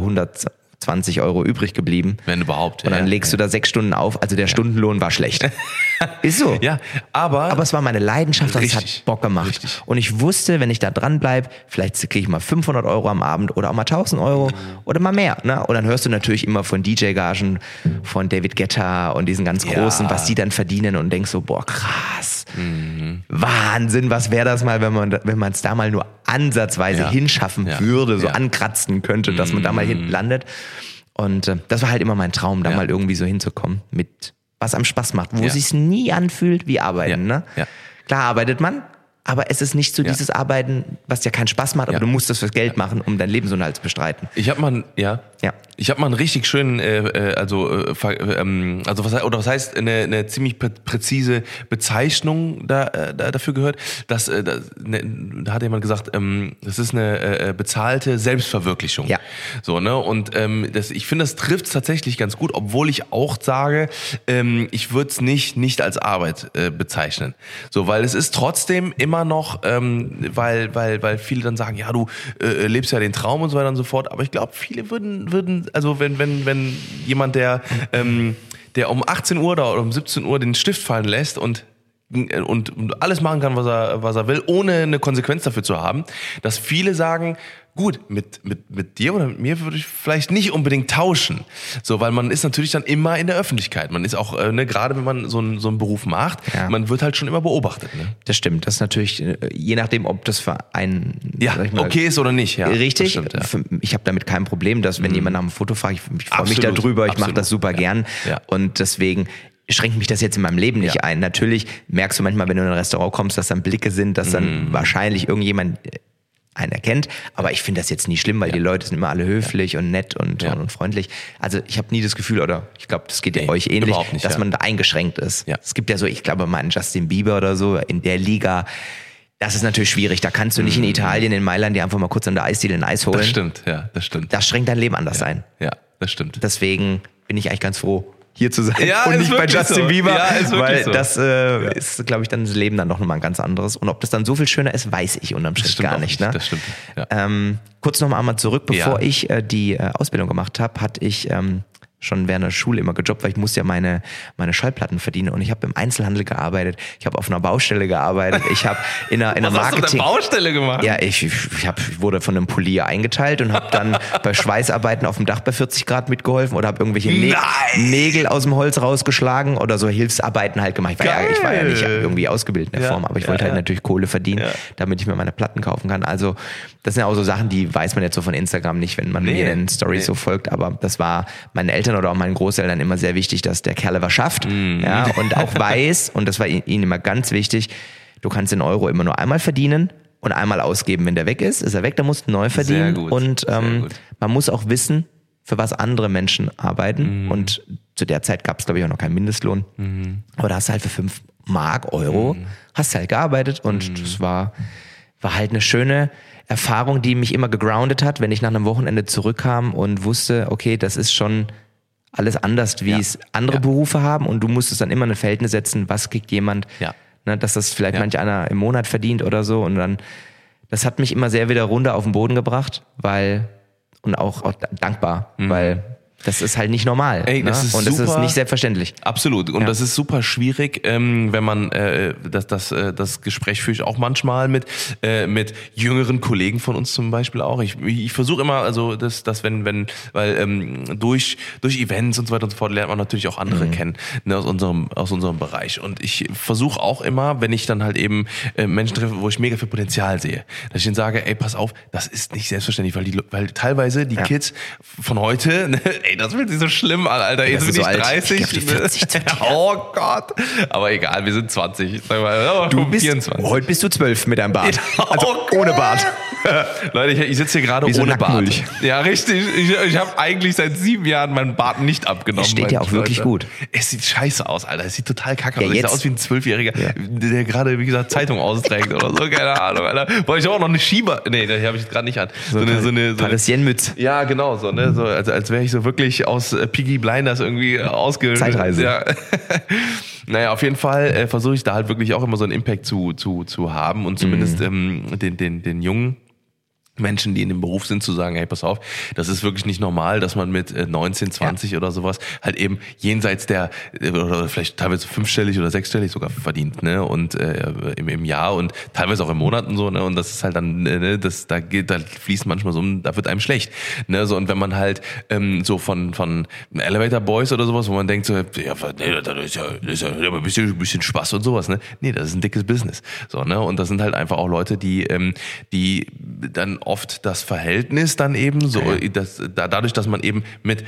120 Euro übrig geblieben. Wenn überhaupt. Und dann legst du da 6 Stunden auf, also der Stundenlohn war schlecht. Ist so. Ja, aber es war meine Leidenschaft und es hat Bock gemacht. Richtig. Und ich wusste, wenn ich da dran bleibe, vielleicht kriege ich mal 500 Euro am Abend oder auch mal 1.000 Euro oder mal mehr. Ne? Und dann hörst du natürlich immer von DJ-Gagen, von David Guetta und diesen ganz Großen, was die dann verdienen und denkst so, boah, krass. Wahnsinn, was wäre das mal, wenn man es da mal nur ansatzweise hinschaffen würde, so ankratzen könnte, dass man da mal hinten landet. Und das war halt immer mein Traum, da mal irgendwie so hinzukommen, mit was einem Spaß macht, wo es sich nie anfühlt wie Arbeiten. Ne? Ja. Klar arbeitet man, aber es ist nicht so dieses Arbeiten, was dir keinen Spaß macht, aber du musst das fürs Geld machen, um deinen Lebensunterhalt zu bestreiten. Ich habe mal einen richtig schönen, was heißt eine ziemlich präzise Bezeichnung dafür gehört, dass da hat jemand gesagt, das ist eine bezahlte Selbstverwirklichung. Ja. So, ne? Und ich finde, das trifft es tatsächlich ganz gut, obwohl ich auch sage, ich würde es nicht als Arbeit bezeichnen. So, weil es ist trotzdem immer noch, weil viele dann sagen, ja, du lebst ja den Traum und so weiter und so fort, aber ich glaube, viele würden also wenn jemand, der um 18 Uhr oder um 17 Uhr den Stift fallen lässt und alles machen kann, was er will, ohne eine Konsequenz dafür zu haben, dass viele sagen, gut, mit dir oder mit mir würde ich vielleicht nicht unbedingt tauschen. So, weil man ist natürlich dann immer in der Öffentlichkeit. Man ist auch, gerade wenn man so einen Beruf macht, man wird halt schon immer beobachtet. Ne? Das stimmt. Das ist natürlich, je nachdem, ob das für einen okay ist oder nicht. Ja, richtig. Stimmt, ja. Ich habe damit kein Problem, dass wenn jemand nach dem Foto fragt, ich freue mich darüber, ich mache das super gern. Ja. Und deswegen schränkt mich das jetzt in meinem Leben nicht ein. Natürlich merkst du manchmal, wenn du in ein Restaurant kommst, dass dann Blicke sind, dass dann wahrscheinlich irgendjemand einen erkennt, aber ich finde das jetzt nicht schlimm, weil die Leute sind immer alle höflich und nett und freundlich. Also ich habe nie das Gefühl, oder ich glaube, das geht euch ähnlich, dass man da eingeschränkt ist. Ja. Es gibt ja so, ich glaube mal einen Justin Bieber oder so in der Liga, Das ist natürlich schwierig. Da kannst du nicht in Italien, in Mailand dir einfach mal kurz an der Eisdiele ein Eis holen. Das stimmt, ja, das stimmt. Das schränkt dein Leben anders ein. Ja, das stimmt. Deswegen bin ich eigentlich ganz froh, hier zu sein Ja, und ist nicht bei wirklich Justin so. Bieber, Ja, ist wirklich weil so. das ist, glaube ich, dann das Leben dann noch mal ein ganz anderes. Und ob das dann so viel schöner ist, weiß ich unterm Strich stimmt gar auch nicht. nicht. Ne? Das stimmt, ja. Kurz noch einmal zurück, bevor Ja. ich die Ausbildung gemacht habe, hatte ich schon während der Schule immer gejobbt, weil ich musste ja meine Schallplatten verdienen und ich habe im Einzelhandel gearbeitet, ich habe auf einer Baustelle gearbeitet, ich habe in einer Was hast du auf Marketing... der Baustelle gemacht? Ja, ich wurde von einem Polier eingeteilt und habe dann bei Schweißarbeiten auf dem Dach bei 40 Grad mitgeholfen oder habe irgendwelche Nägel aus dem Holz rausgeschlagen oder so Hilfsarbeiten halt gemacht. Ich war ja nicht irgendwie ausgebildet in der Form, aber ich wollte halt natürlich Kohle verdienen, damit ich mir meine Platten kaufen kann. Also das sind ja auch so Sachen, die weiß man jetzt so von Instagram nicht, wenn man mir in Storys so folgt, aber das war meinen Eltern oder auch meinen Großeltern immer sehr wichtig, dass der Kerl was schafft ja, und auch weiß, und das war ihnen immer ganz wichtig, du kannst den Euro immer nur einmal verdienen und einmal ausgeben. Wenn der weg ist er weg, dann musst du neu verdienen. Sehr gut, und sehr gut. man muss auch wissen, für was andere Menschen arbeiten. Und zu der Zeit gab es, glaube ich, auch noch keinen Mindestlohn. Aber da hast du halt für 5 Mark, Euro, hast halt gearbeitet und das war halt eine schöne Erfahrung, die mich immer gegroundet hat, wenn ich nach einem Wochenende zurückkam und wusste, okay, das ist schon alles anders, wie es andere Berufe haben und du musstest dann immer ein Verhältnis setzen, was kriegt jemand, ne, dass das vielleicht manch einer im Monat verdient oder so und dann, das hat mich immer sehr wieder runter auf den Boden gebracht, und auch dankbar, weil das ist halt nicht normal. Ey, das ist und das ist super. nicht selbstverständlich. Absolut. Und das ist super schwierig, wenn man das Gespräch führe ich auch manchmal mit jüngeren Kollegen von uns zum Beispiel auch. Ich versuche immer, also weil durch Events und so weiter und so fort lernt man natürlich auch andere kennen, ne, aus unserem Bereich. Und ich versuche auch immer, wenn ich dann halt eben Menschen treffe, wo ich mega viel Potenzial sehe, dass ich ihnen sage, ey, pass auf, das ist nicht selbstverständlich, weil teilweise die Kids von heute, ne, ey, das wird sich so schlimm an, Alter. Jetzt bin ich 30. Ich glaub, die 40 Oh Gott. Aber egal, wir sind 20. Sag mal, Du bist, 24. heute bist du 12 mit deinem Bart. Also Oh ohne Bart. Leute, ich sitze hier gerade Wie so ohne Bart. Nacktmulch. Ja, richtig. Ich habe eigentlich seit 7 Jahren meinen Bart nicht abgenommen. Es steht ja auch wirklich gut. Es sieht scheiße aus, Alter. Es sieht total kacke Ja, aus. Ich jetzt- sehe aus wie ein 12-Jähriger, der gerade, wie gesagt, Zeitung austrägt oder so. Keine Ahnung, Alter. Weil ich auch noch eine Schieber... Nee, die habe ich gerade nicht an. So eine Parisienne-Mütze. ja, genau, so, ne? So, als wäre ich so wirklich aus Peaky Blinders irgendwie Zeitreise. Ja. Naja, auf jeden Fall versuche ich da halt wirklich auch immer so einen Impact zu haben und zumindest den jungen Menschen, die in dem Beruf sind, zu sagen, hey, pass auf, das ist wirklich nicht normal, dass man mit 19, 20 oder sowas halt eben jenseits der, oder vielleicht teilweise 5-stellig oder 6-stellig sogar verdient, ne, und im Jahr und teilweise auch im Monat und so, ne, und das ist halt dann, ne, da fließt manchmal so, da wird einem schlecht, ne, so, und wenn man halt so von Elevator Boys oder sowas, wo man denkt so, ja, nee, das ist ja ein bisschen Spaß und sowas, ne, nee, das ist ein dickes Business, so, ne, und das sind halt einfach auch Leute, die dann oft das Verhältnis dann eben so, dadurch, dass man eben mit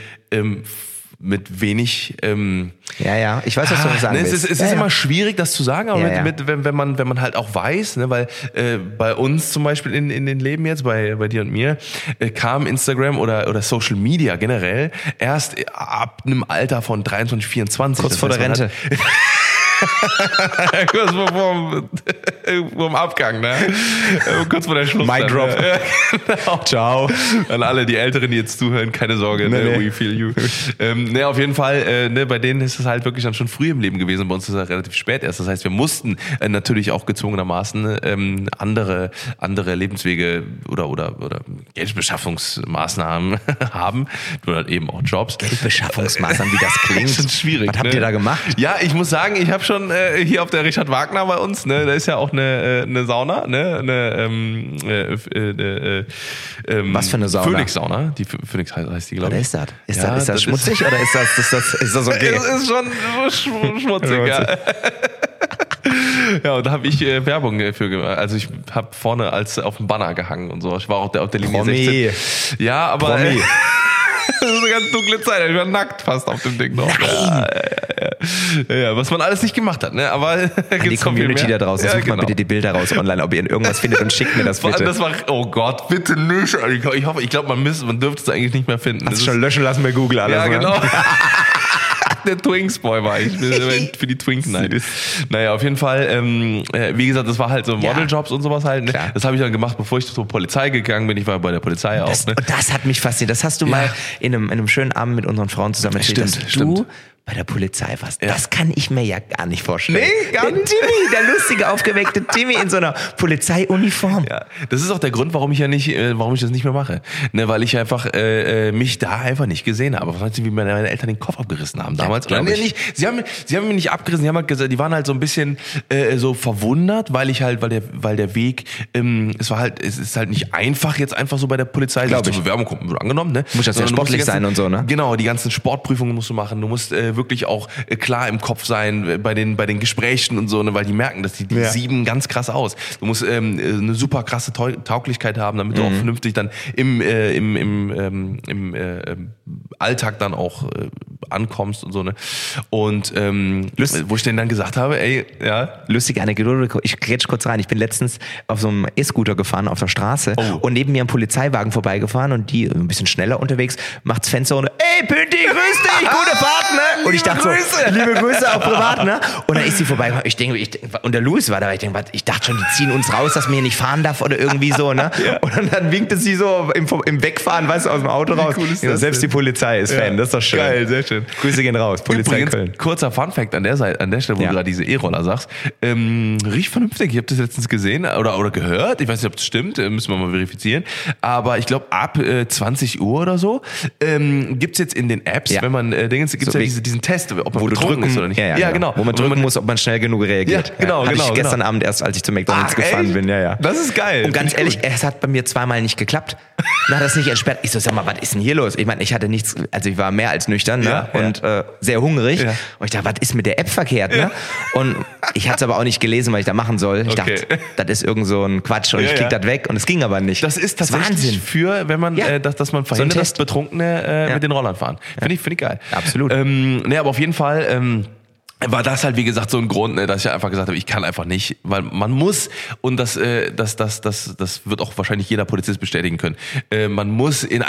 wenig Ja, ich weiß, was du sagen willst. es ist immer schwierig, das zu sagen, aber Ja, wenn man halt auch weiß, ne, weil bei uns zum Beispiel in den Leben jetzt, bei dir und mir, kam Instagram oder Social Media generell erst ab einem Alter von 23, 24. Kurz vor der Rente. Kurz vorm Abgang, ne? Kurz vor der Schluss. Mic drop. Ja, genau. Ciao. An alle, die Älteren, die jetzt zuhören, keine Sorge, ne? Nee. We feel you. Ne, auf jeden Fall, ne, bei denen ist es halt wirklich dann schon früh im Leben gewesen. Bei uns ist es relativ spät erst. Das heißt, wir mussten natürlich auch gezwungenermaßen andere Lebenswege oder Geldbeschaffungsmaßnahmen haben. Oder halt eben auch Jobs. Geldbeschaffungsmaßnahmen, wie das klingt. Das ist schwierig. Was habt ihr da gemacht? Ja, ich muss sagen, ich habe schon hier auf der Richard Wagner bei uns, ne, da ist ja auch eine Sauna, ne, Was für eine Sauna? Phoenix-Sauna, die Phoenix heißt die, glaube Oder ich. ist das? Ja, Ist das schmutzig oder ist das okay? Es ist schon schmutzig, ja. Ja, und da habe ich Werbung für gemacht. Also ich habe vorne auf dem Banner gehangen und so. Ich war auch auf der Linie Promi. 16. Ja, aber Promi. das ist eine ganz dunkle Zeit. Ich war nackt fast auf dem Ding noch. Ja, was man alles nicht gemacht hat, ne? Aber An die gibt's noch viel Community mehr. da draußen, Ja, sucht mal genau. bitte die Bilder raus online, ob ihr irgendwas findet und schickt mir das Vor allem, bitte. das war, oh Gott, bitte nicht. Ich glaube, man dürfte es eigentlich nicht mehr finden. Hast Das du schon löschen lassen bei Google alles, ja, ne? genau. der Twinks-Boy war ich. Für die Twink Night. Naja, auf jeden Fall, wie gesagt, das war halt so Modeljobs und sowas halt. Ne? Das habe ich dann gemacht, bevor ich zur Polizei gegangen bin. Ich war bei der Polizei auch. Ne? Und das hat mich fasziniert. Das hast du mal in einem schönen Abend mit unseren Frauen zusammen erzählt, dass du bei der Polizei warst. Ja. Das kann ich mir ja gar nicht vorstellen. Nee, gar nicht. Timmy, der lustige, aufgeweckte Timmy in so einer Polizeiuniform. Ja, das ist auch der Grund, warum ich das nicht mehr mache. Ne, weil ich einfach mich da einfach nicht gesehen habe. Was meinst du, wie meine Eltern den Kopf abgerissen haben damals? Ja, nicht, sie haben mich nicht abgerissen, sie haben halt gesagt, die waren halt so ein bisschen so verwundert, weil der Weg, es ist halt nicht einfach, jetzt einfach so bei der Polizei sich zur Bewerbung wird angenommen. Ne? Muss ja sehr sportlich sein und so, ne? Genau, die ganzen Sportprüfungen musst du machen. Du musst wirklich auch klar im Kopf sein bei den Gesprächen und so, ne, weil die merken, dass die sieben ganz krass aus. Du musst eine super krasse Tauglichkeit haben, damit du auch vernünftig dann im Alltag dann auch ankommst und so, ne. Und wo ich denen dann gesagt habe, lustige Anekdote, ich grätsch kurz rein. Ich bin letztens auf so einem E-Scooter gefahren auf der Straße und neben mir ein Polizeiwagen vorbeigefahren und die ein bisschen schneller unterwegs, macht's Fenster runter, ey Pünti, grüß dich, gute Fahrt, ne? Und ich dachte so, liebe Grüße auch privat, ne? Und dann ist sie vorbei. Ich denke, und der Louis war da, ich dachte schon, die ziehen uns raus, dass man hier nicht fahren darf oder irgendwie so, ne? Und dann winkte sie so im Wegfahren, weißt du, aus dem Auto raus. Ja, selbst die Polizei ist Fan, das ist doch schön. Geil, sehr schön. Grüße gehen raus, Polizei Übrigens, Köln. Kurzer Funfact an der Stelle, wo du gerade diese E-Roller sagst. Riecht vernünftig, ich habe das letztens gesehen oder gehört, ich weiß nicht, ob das stimmt, müssen wir mal verifizieren, aber ich glaube ab 20 Uhr oder so gibt's jetzt in den Apps, wenn man gibt's so diesen Test, ob man betrunken ist oder nicht. Ja, genau. Wo man drücken muss, ob man schnell genug reagiert. Ja, genau, Hatte ich gestern Abend erst, als ich zu McDonald's gefahren bin. Ja. Das ist geil. Und ganz ehrlich, es hat bei mir zweimal nicht geklappt. Dann hat das nicht entsperrt. Ich so, sag mal, was ist denn hier los? Ich meine, ich hatte nichts, also ich war mehr als nüchtern, ne? Und sehr hungrig. Ja. Und ich dachte, was ist mit der App verkehrt, ne? Und ich hatte es aber auch nicht gelesen, was ich da machen soll. Ich dachte, das ist irgend so ein Quatsch und ich klick das weg und es ging aber nicht. Das ist tatsächlich Wahnsinn. Für, wenn man, dass man verhindert, dass Betrunkene mit den Rollern fahren. Finde ich geil. Absolut. Aber auf jeden Fall war das halt, wie gesagt, so ein Grund, ne, dass ich einfach gesagt habe, ich kann einfach nicht, weil man muss, und das wird auch wahrscheinlich jeder Polizist bestätigen können, man muss in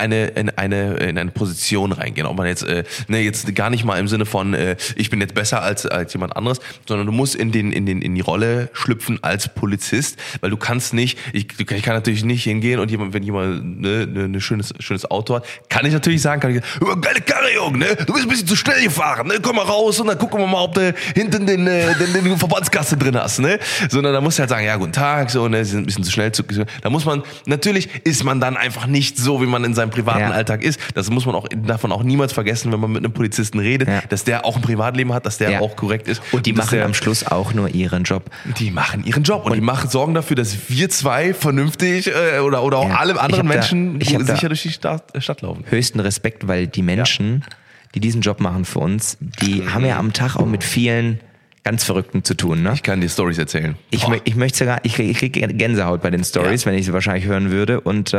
eine Position reingehen, ob man jetzt, jetzt gar nicht mal im Sinne von, ich bin jetzt besser als jemand anderes, sondern du musst in die Rolle schlüpfen als Polizist, weil du kannst nicht, ich kann natürlich nicht hingehen und wenn jemand ne schönes Auto hat, kann ich natürlich sagen, geile Karre, Junge, ne, du bist ein bisschen zu schnell gefahren, ne, komm mal raus und dann gucken wir mal, ob du hinten den Verbandskasten drin hast, ne? Sondern da musst du halt sagen, ja, guten Tag, so, ne, sie sind ein bisschen zu schnell. Da muss man, natürlich ist man dann einfach nicht so, wie man in seinem privaten Alltag ist. Das muss man darf man auch niemals vergessen, wenn man mit einem Polizisten redet, dass der auch ein Privatleben hat, dass der auch korrekt ist. Und die machen am Schluss auch nur ihren Job. Die machen ihren Job und die sorgen dafür, dass wir zwei vernünftig oder auch alle anderen Menschen sicher durch die Stadt laufen. Höchsten Respekt, weil die Menschen, die diesen Job machen für uns, die haben ja am Tag auch mit vielen ganz Verrückten zu tun, ne? Ich kann dir Stories erzählen. Ich möchte sogar, ich kriege Gänsehaut bei den Stories, wenn ich sie wahrscheinlich hören würde und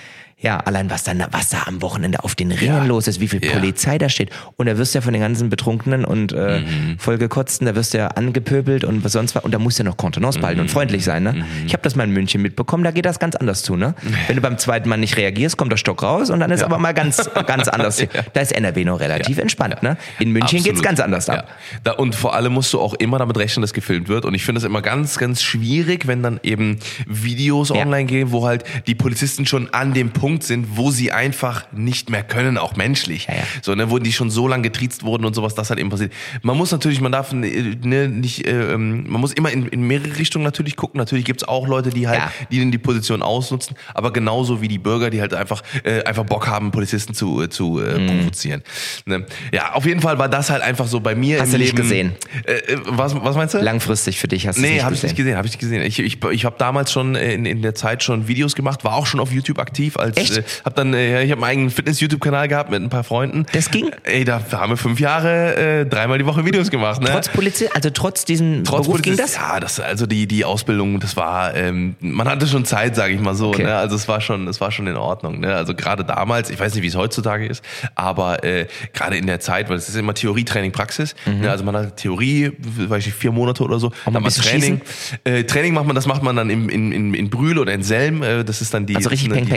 allein was da am Wochenende auf den Ringen los ist, wie viel Polizei da steht. Und da wirst du ja von den ganzen Betrunkenen und Vollgekotzten, da wirst du ja angepöbelt und was sonst was. Und da musst du ja noch Kontenance behalten und freundlich sein, ne? Ich habe das mal in München mitbekommen, da geht das ganz anders zu, ne? Wenn du beim zweiten Mal nicht reagierst, kommt der Stock raus und dann ist aber mal ganz anders. Da ist NRW noch relativ entspannt, ne? In München geht's ganz anders ab. Und vor allem musst du auch immer damit rechnen, dass gefilmt wird. Und ich finde es immer ganz, ganz schwierig, wenn dann eben Videos online gehen, wo halt die Polizisten schon an dem Punkt sind, wo sie einfach nicht mehr können, auch menschlich. So, ne, wo die schon so lange getriezt wurden und sowas, das halt eben passiert. Man muss natürlich, man darf nicht, man muss immer in mehrere Richtungen natürlich gucken. Natürlich gibt's auch Leute, die halt, die Position ausnutzen, aber genauso wie die Bürger, die halt einfach Bock haben, Polizisten zu provozieren. Ne? Ja, auf jeden Fall war das halt einfach so bei mir im Leben. Hast du nicht gesehen? Was meinst du? Langfristig für dich hast du es nicht gesehen. Hab ich nicht gesehen. Ich habe damals schon in der Zeit schon Videos gemacht, war auch schon auf YouTube aktiv als Echt? Ich habe einen eigenen Fitness-YouTube-Kanal gehabt mit ein paar Freunden. Das ging? Da haben wir 5 Jahre 3-mal die Woche Videos gemacht. Ne? Trotz Polizist, also trotz diesem Beruf ging das? Ja, also die Ausbildung, das war, man hatte schon Zeit, sage ich mal so. Okay. Ne? Also es war schon in Ordnung. Ne? Also gerade damals, ich weiß nicht, wie es heutzutage ist, aber gerade in der Zeit, weil es ist immer Theorie, Training, Praxis. Ne? Also man hat Theorie, weiß ich nicht, 4 Monate oder so. Dann mal Training. Training macht man dann in Brühl oder in Selm. Das ist dann die. Also richtig Peng-Peng.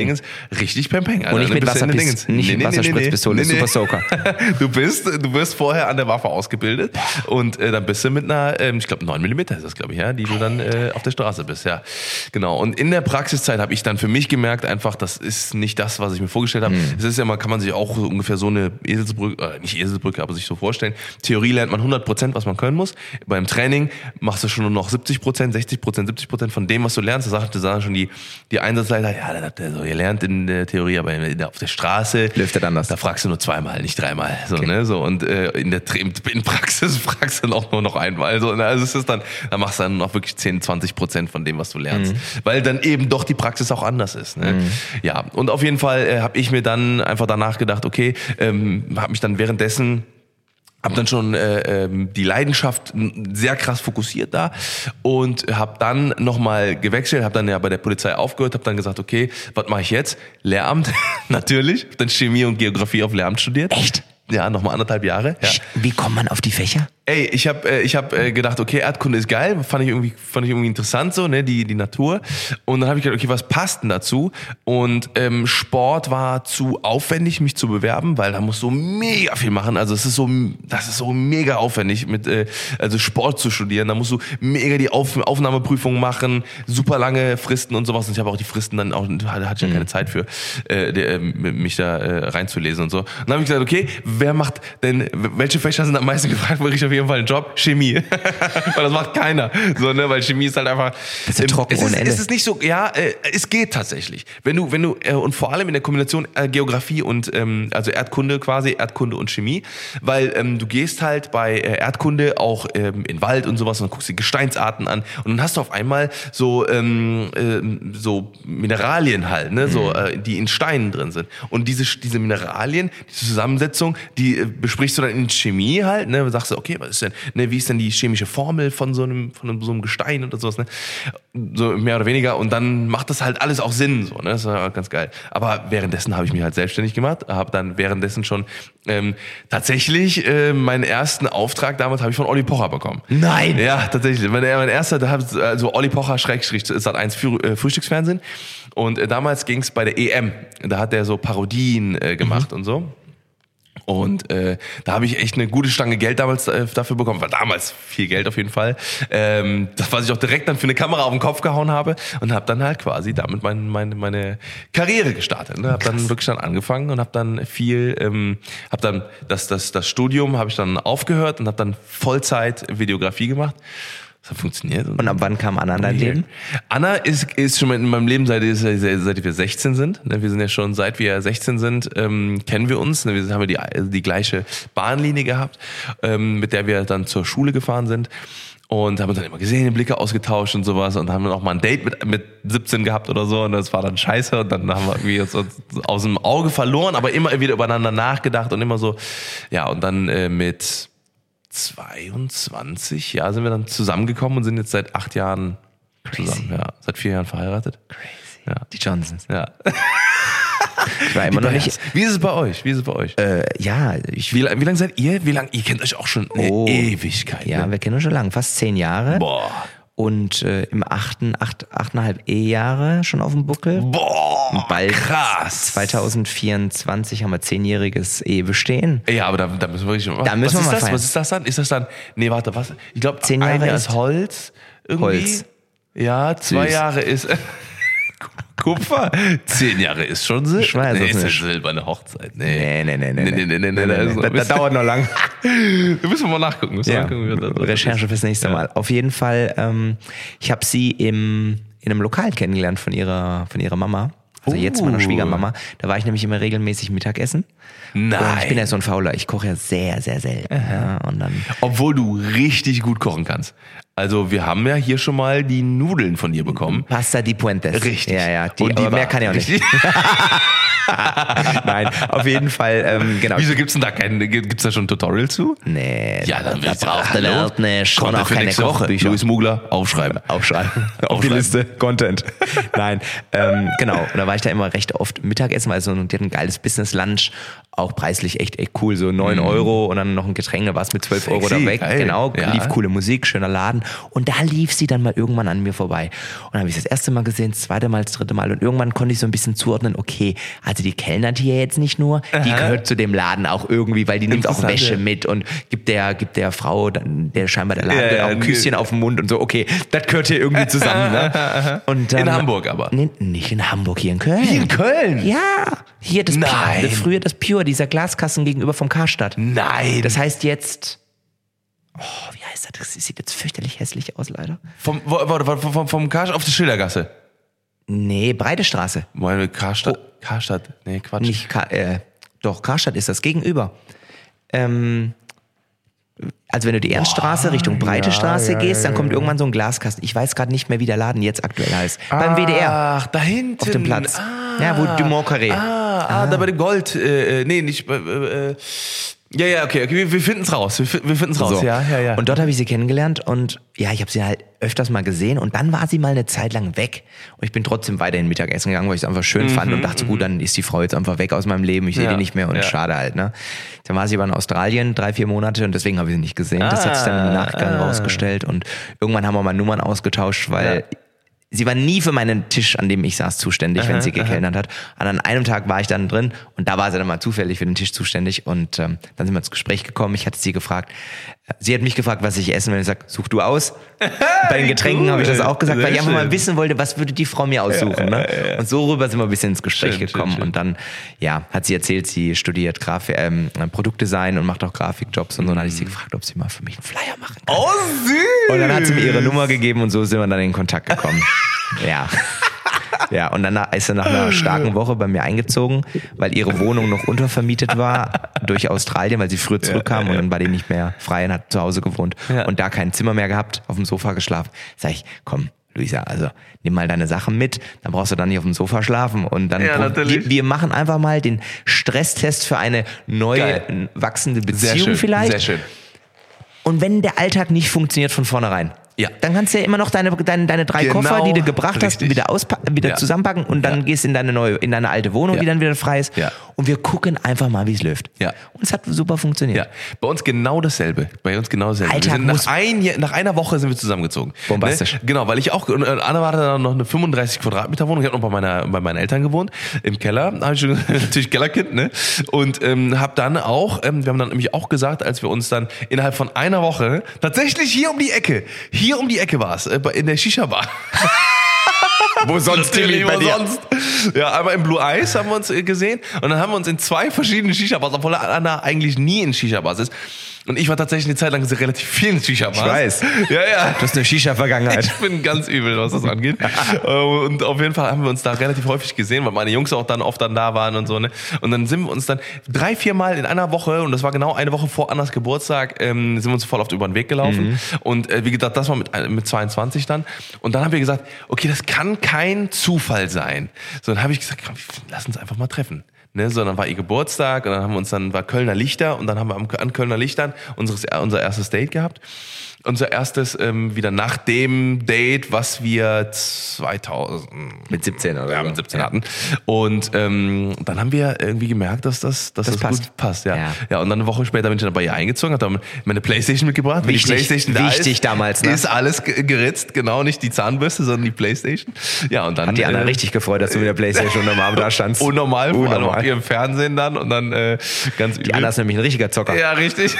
richtig Peng. Und nicht mit Wasserspritzpistole, Super Soaker. Du wirst vorher an der Waffe ausgebildet und dann bist du mit einer, ich glaube 9 mm ist das, glaube ich, ja, die du dann auf der Straße bist, ja. Genau. Und in der Praxiszeit habe ich dann für mich gemerkt, einfach, das ist nicht das, was ich mir vorgestellt habe. Es ist ja mal, kann man sich auch so ungefähr so eine nicht Eselsbrücke, aber sich so vorstellen. Theorie lernt man 100%, was man können muss. Beim Training machst du schon nur noch 70%, 60%, 70% von dem, was du lernst. Da sagen schon die Einsatzleiter, ja, ihr lernt in der Theorie, aber auf der Straße läuft das anders. Da fragst du nur zweimal, nicht dreimal. So, okay. Ne? So, und in Praxis fragst du auch nur noch einmal. So, ne? Also es ist dann, da machst du dann noch wirklich 10-20% von dem, was du lernst. Weil dann eben doch die Praxis auch anders ist. Ne? Ja, und auf jeden Fall habe ich mir dann einfach danach gedacht, okay, habe mich dann währenddessen dann schon die Leidenschaft sehr krass fokussiert da und habe dann nochmal gewechselt, habe dann ja bei der Polizei aufgehört, habe dann gesagt, okay, was mache ich jetzt? Lehramt, natürlich, dann Chemie und Geografie auf Lehramt studiert. Echt? Ja, nochmal 1,5 Jahre. Ja. Wie kommt man auf die Fächer? Ey, ich hab gedacht, okay, Erdkunde ist geil, fand ich irgendwie interessant so, ne, die Natur. Und dann habe ich gedacht, okay, was passt denn dazu? Und Sport war zu aufwendig, mich zu bewerben, weil da musst du mega viel machen. Also das ist so mega aufwendig, also Sport zu studieren. Da musst du mega die Aufnahmeprüfung machen, super lange Fristen und sowas. Und ich habe auch die Fristen dann auch, hatte ich ja keine Zeit für, mich da reinzulesen und so. Und dann habe ich gesagt, okay, welche Fächer sind am meisten gefragt? Wo ich auf jeden Fall einen Job? Chemie. Weil das macht keiner. So, ne? Weil Chemie ist halt einfach. Das ist trocken ohne Ende. Es ist nicht so, ja, es geht tatsächlich. Wenn du, und vor allem in der Kombination Geografie und, also Erdkunde quasi, Erdkunde und Chemie, weil du gehst halt bei Erdkunde auch in Wald und sowas und guckst die Gesteinsarten an und dann hast du auf einmal so Mineralien halt, ne? So, die in Steinen drin sind. Und diese Mineralien, diese Zusammensetzung, die besprichst du dann in Chemie halt, ne? Sagst du, okay, was ist denn, ne, wie ist denn die chemische Formel von so einem Gestein oder sowas, ne? So mehr oder weniger. Und dann macht das halt alles auch Sinn, so, ne? Das war ganz geil. Aber währenddessen habe ich mich halt selbstständig gemacht, habe dann währenddessen schon tatsächlich meinen ersten Auftrag damals habe ich von Olli Pocher bekommen. Nein! Ja, tatsächlich. Mein erster, also Olli Pocher /Sat.1 Frühstücksfernsehen. Und damals ging es bei der EM. Da hat der so Parodien gemacht und so. Und da habe ich echt eine gute Stange Geld damals dafür bekommen. War damals viel Geld auf jeden Fall. Das, was ich auch direkt dann für eine Kamera auf den Kopf gehauen habe. Und habe dann halt quasi damit meine Karriere gestartet. Ne? Habe dann wirklich dann angefangen und habe dann viel, habe dann das Studium habe ich dann aufgehört und habe dann Vollzeit Videografie gemacht. Das hat funktioniert. Und ab wann kam Anna in dein Leben? Anna ist schon in meinem Leben, seit wir 16 sind. Wir sind ja schon, seit wir 16 sind, kennen wir uns. Wir haben die gleiche Bahnlinie gehabt, mit der wir dann zur Schule gefahren sind. Und haben uns dann immer gesehen, Blicke ausgetauscht und sowas. Und haben dann auch mal ein Date mit 17 gehabt oder so. Und das war dann scheiße. Und dann haben wir irgendwie uns aus dem Auge verloren, aber immer wieder übereinander nachgedacht und immer so. Ja, und dann mit 22, ja, sind wir dann zusammengekommen und sind jetzt seit 8 Jahren zusammen. Ja, seit 4 Jahren verheiratet. Crazy. Ja. Die Johnsons. Ja. Ich war immer noch nicht. Wie ist es bei euch? Ja, wie lange seid ihr? Ihr kennt euch auch schon eine Ewigkeit. Ja, ne? Wir kennen uns schon lange, fast 10 Jahre. Boah. Und im 8,5 Ehejahre schon auf dem Buckel. Boah, und bald krass. 2024 haben wir 10-jähriges Ehebestehen. Ja, aber da müssen wir wirklich mal. Da müssen wir mal feiern. Was ist das dann? Ist das dann? Nee, warte, was? Ich glaube, 10 Jahre ein Jahr ist ist Holz. Irgendwie. Holz. Ja, 2 Süß. Jahre ist Kupfer. 10 Jahre ist schon Silber. Ich weiß es nicht. Silberne Hochzeit. Nee. Also, Das dauert noch lang. Wir müssen mal nachgucken. Recherche fürs nächste Mal. Auf jeden Fall, ich habe sie in einem Lokal kennengelernt von ihrer Mama. Also jetzt meiner Schwiegermama. Da war ich nämlich immer regelmäßig Mittagessen. Nein. Und ich bin ja so ein Fauler. Ich koche ja sehr, sehr selten. Ja, und dann obwohl du richtig gut kochen kannst. Also wir haben ja hier schon mal die Nudeln von dir bekommen. Pasta di Puentes. Richtig. Ja. Aber mehr kann ich auch nicht. Nein, auf jeden Fall, genau. Wieso gibt's da schon ein Tutorial zu? Nee. Ja, dann da braucht der Welt nicht. Schon auch keine Kochbücher. Luis Mugler, aufschreiben. Auf die Liste. Content. Nein, genau. Und da war ich da immer recht oft Mittagessen, also die hatten ein geiles Business-Lunch auch preislich echt cool, so 9 Euro und dann noch ein Getränk, da war es mit 12 Euro da weg. Geil. Genau, Ja. lief coole Musik, schöner Laden. Und da lief sie dann mal irgendwann an mir vorbei. Und dann habe ich das erste Mal gesehen, das zweite Mal, das dritte Mal. Und irgendwann konnte ich so ein bisschen zuordnen, okay, also die kellnert hier jetzt nicht nur, die gehört zu dem Laden auch irgendwie, weil die nimmt auch Wäsche mit und gibt der Frau, der scheinbar der Laden gehört, auch ein Küsschen auf den Mund und so, okay, das gehört hier irgendwie zusammen. Ne? Und, In Hamburg aber. Nee, nicht in Hamburg, hier in Köln. Hier in Köln? Ja, hier das Nein. früher das Pure, dieser Glaskasten gegenüber vom Karstadt. Nein. Das heißt jetzt, wie heißt das? Das sieht jetzt fürchterlich hässlich aus, leider. Vom Karstadt auf die Schildergasse. Nee, Breite Straße. Meine Karstadt. Karstadt. Nee, Quatsch. Nicht, doch, Karstadt ist das gegenüber. Also wenn du die Ernststraße Richtung Breite Straße gehst, dann kommt irgendwann so ein Glaskasten. Ich weiß gerade nicht mehr, wie der Laden jetzt aktuell heißt. Beim WDR. Ach, da hinten. Auf dem Platz. Ja, wo Dumont Carré. Da bei dem Gold. Nee, nicht. Ja, okay. Wir finden's raus. Wir finden's raus. So. Ja. Und dort habe ich sie kennengelernt und ja, ich habe sie halt öfters mal gesehen und dann war sie mal eine Zeit lang weg. Und ich bin trotzdem weiterhin Mittagessen gegangen, weil ich es einfach schön fand und dachte, gut, dann ist die Frau jetzt einfach weg aus meinem Leben. Ich sehe die nicht mehr und schade halt, ne? Dann war sie aber in Australien 3-4 Monate und deswegen habe ich sie nicht gesehen. Das hat sich dann im Nachgang rausgestellt und irgendwann haben wir mal Nummern ausgetauscht, weil sie war nie für meinen Tisch, an dem ich saß, zuständig, wenn sie gekellnert hat. Und an einem Tag war ich dann drin und da war sie dann mal zufällig für den Tisch zuständig und dann sind wir ins Gespräch gekommen. Ich hatte sie gefragt, sie hat mich gefragt, was ich essen will. Ich sag, such du aus. Bei den Getränken habe ich das auch gesagt, weil ich einfach mal wissen wollte, was würde die Frau mir aussuchen. Ne? Und so rüber sind wir ein bisschen ins Gespräch gekommen. Und dann, hat sie erzählt, sie studiert Produktdesign und macht auch Grafikjobs und so. Und dann hatte ich sie gefragt, ob sie mal für mich einen Flyer machen kann. Oh, süß! Und dann hat sie mir ihre Nummer gegeben und so sind wir dann in Kontakt gekommen. Ja. Ja, und dann ist sie nach einer starken Woche bei mir eingezogen, weil ihre Wohnung noch untervermietet war durch Australien, weil sie früher zurückkam und dann war die nicht mehr frei und hat zu Hause gewohnt und da kein Zimmer mehr gehabt, auf dem Sofa geschlafen. Sag ich, komm, Luisa, also nimm mal deine Sachen mit, dann brauchst du dann nicht auf dem Sofa schlafen und dann wir machen einfach mal den Stresstest für eine neu wachsende Beziehung vielleicht. Sehr schön. Und wenn der Alltag nicht funktioniert von vornherein, dann kannst du ja immer noch deine 3 Koffer, die du gebracht hast, wieder zusammenpacken und dann gehst in deine alte Wohnung, die dann wieder frei ist. Ja. Und wir gucken einfach mal, wie es läuft. Ja. Und es hat super funktioniert. Ja. Bei uns genau dasselbe. Alltag nach einer Woche sind wir zusammengezogen. Bombastisch. Ne? Genau, weil ich auch, und Anna hatte dann noch eine 35 Quadratmeter Wohnung. Ich habe noch bei meinen Eltern gewohnt, im Keller. Habe ich schon, natürlich Kellerkind, ne? Und habe dann auch, wir haben dann nämlich auch gesagt, als wir uns dann innerhalb von einer Woche, tatsächlich hier um die Ecke war es, in der Shisha-Bar. Wo sonst, Timmy, bei dir? Ja, einmal im Blue Eyes haben wir uns gesehen und dann haben wir uns in 2 verschiedenen Shisha-Bars, obwohl Anna eigentlich nie in Shisha-Bars ist. Und ich war tatsächlich eine Zeit lang relativ viel in Shisha-Bars. Ich weiß. Ja. Du hast eine Shisha-Vergangenheit. Ich bin ganz übel, was das angeht. Und auf jeden Fall haben wir uns da relativ häufig gesehen, weil meine Jungs auch dann oft da waren und so, ne. Und dann sind wir uns dann 3-4 Mal in einer Woche, und das war genau eine Woche vor Annas Geburtstag, sind wir uns voll oft über den Weg gelaufen. Und wie gesagt, das war mit 22 dann. Und dann haben wir gesagt, okay, das kann kein Zufall sein. So, dann habe ich gesagt, komm, lass uns einfach mal treffen. Ne, so, dann war ihr Geburtstag und dann war Kölner Lichter und dann haben wir an Kölner Lichtern unser erstes Date gehabt. Unser erstes wieder nach dem Date, was wir 2000 mit 17 oder mit 17 hatten. Und dann haben wir irgendwie gemerkt, dass das gut passt. Ja, und dann eine Woche später bin ich dann bei ihr eingezogen, hat dann meine Playstation mitgebracht. Wichtig, die Playstation wichtig damals, ne? Ist alles geritzt, genau, nicht die Zahnbürste, sondern die Playstation. Ja, und dann hat die Anna richtig gefreut, dass du mit der Playstation unterm Arm da standst. Unnormal, vor allem auf ihrem Fernsehen dann und dann ganz übel. Die Anna ist nämlich ein richtiger Zocker. Ja, richtig.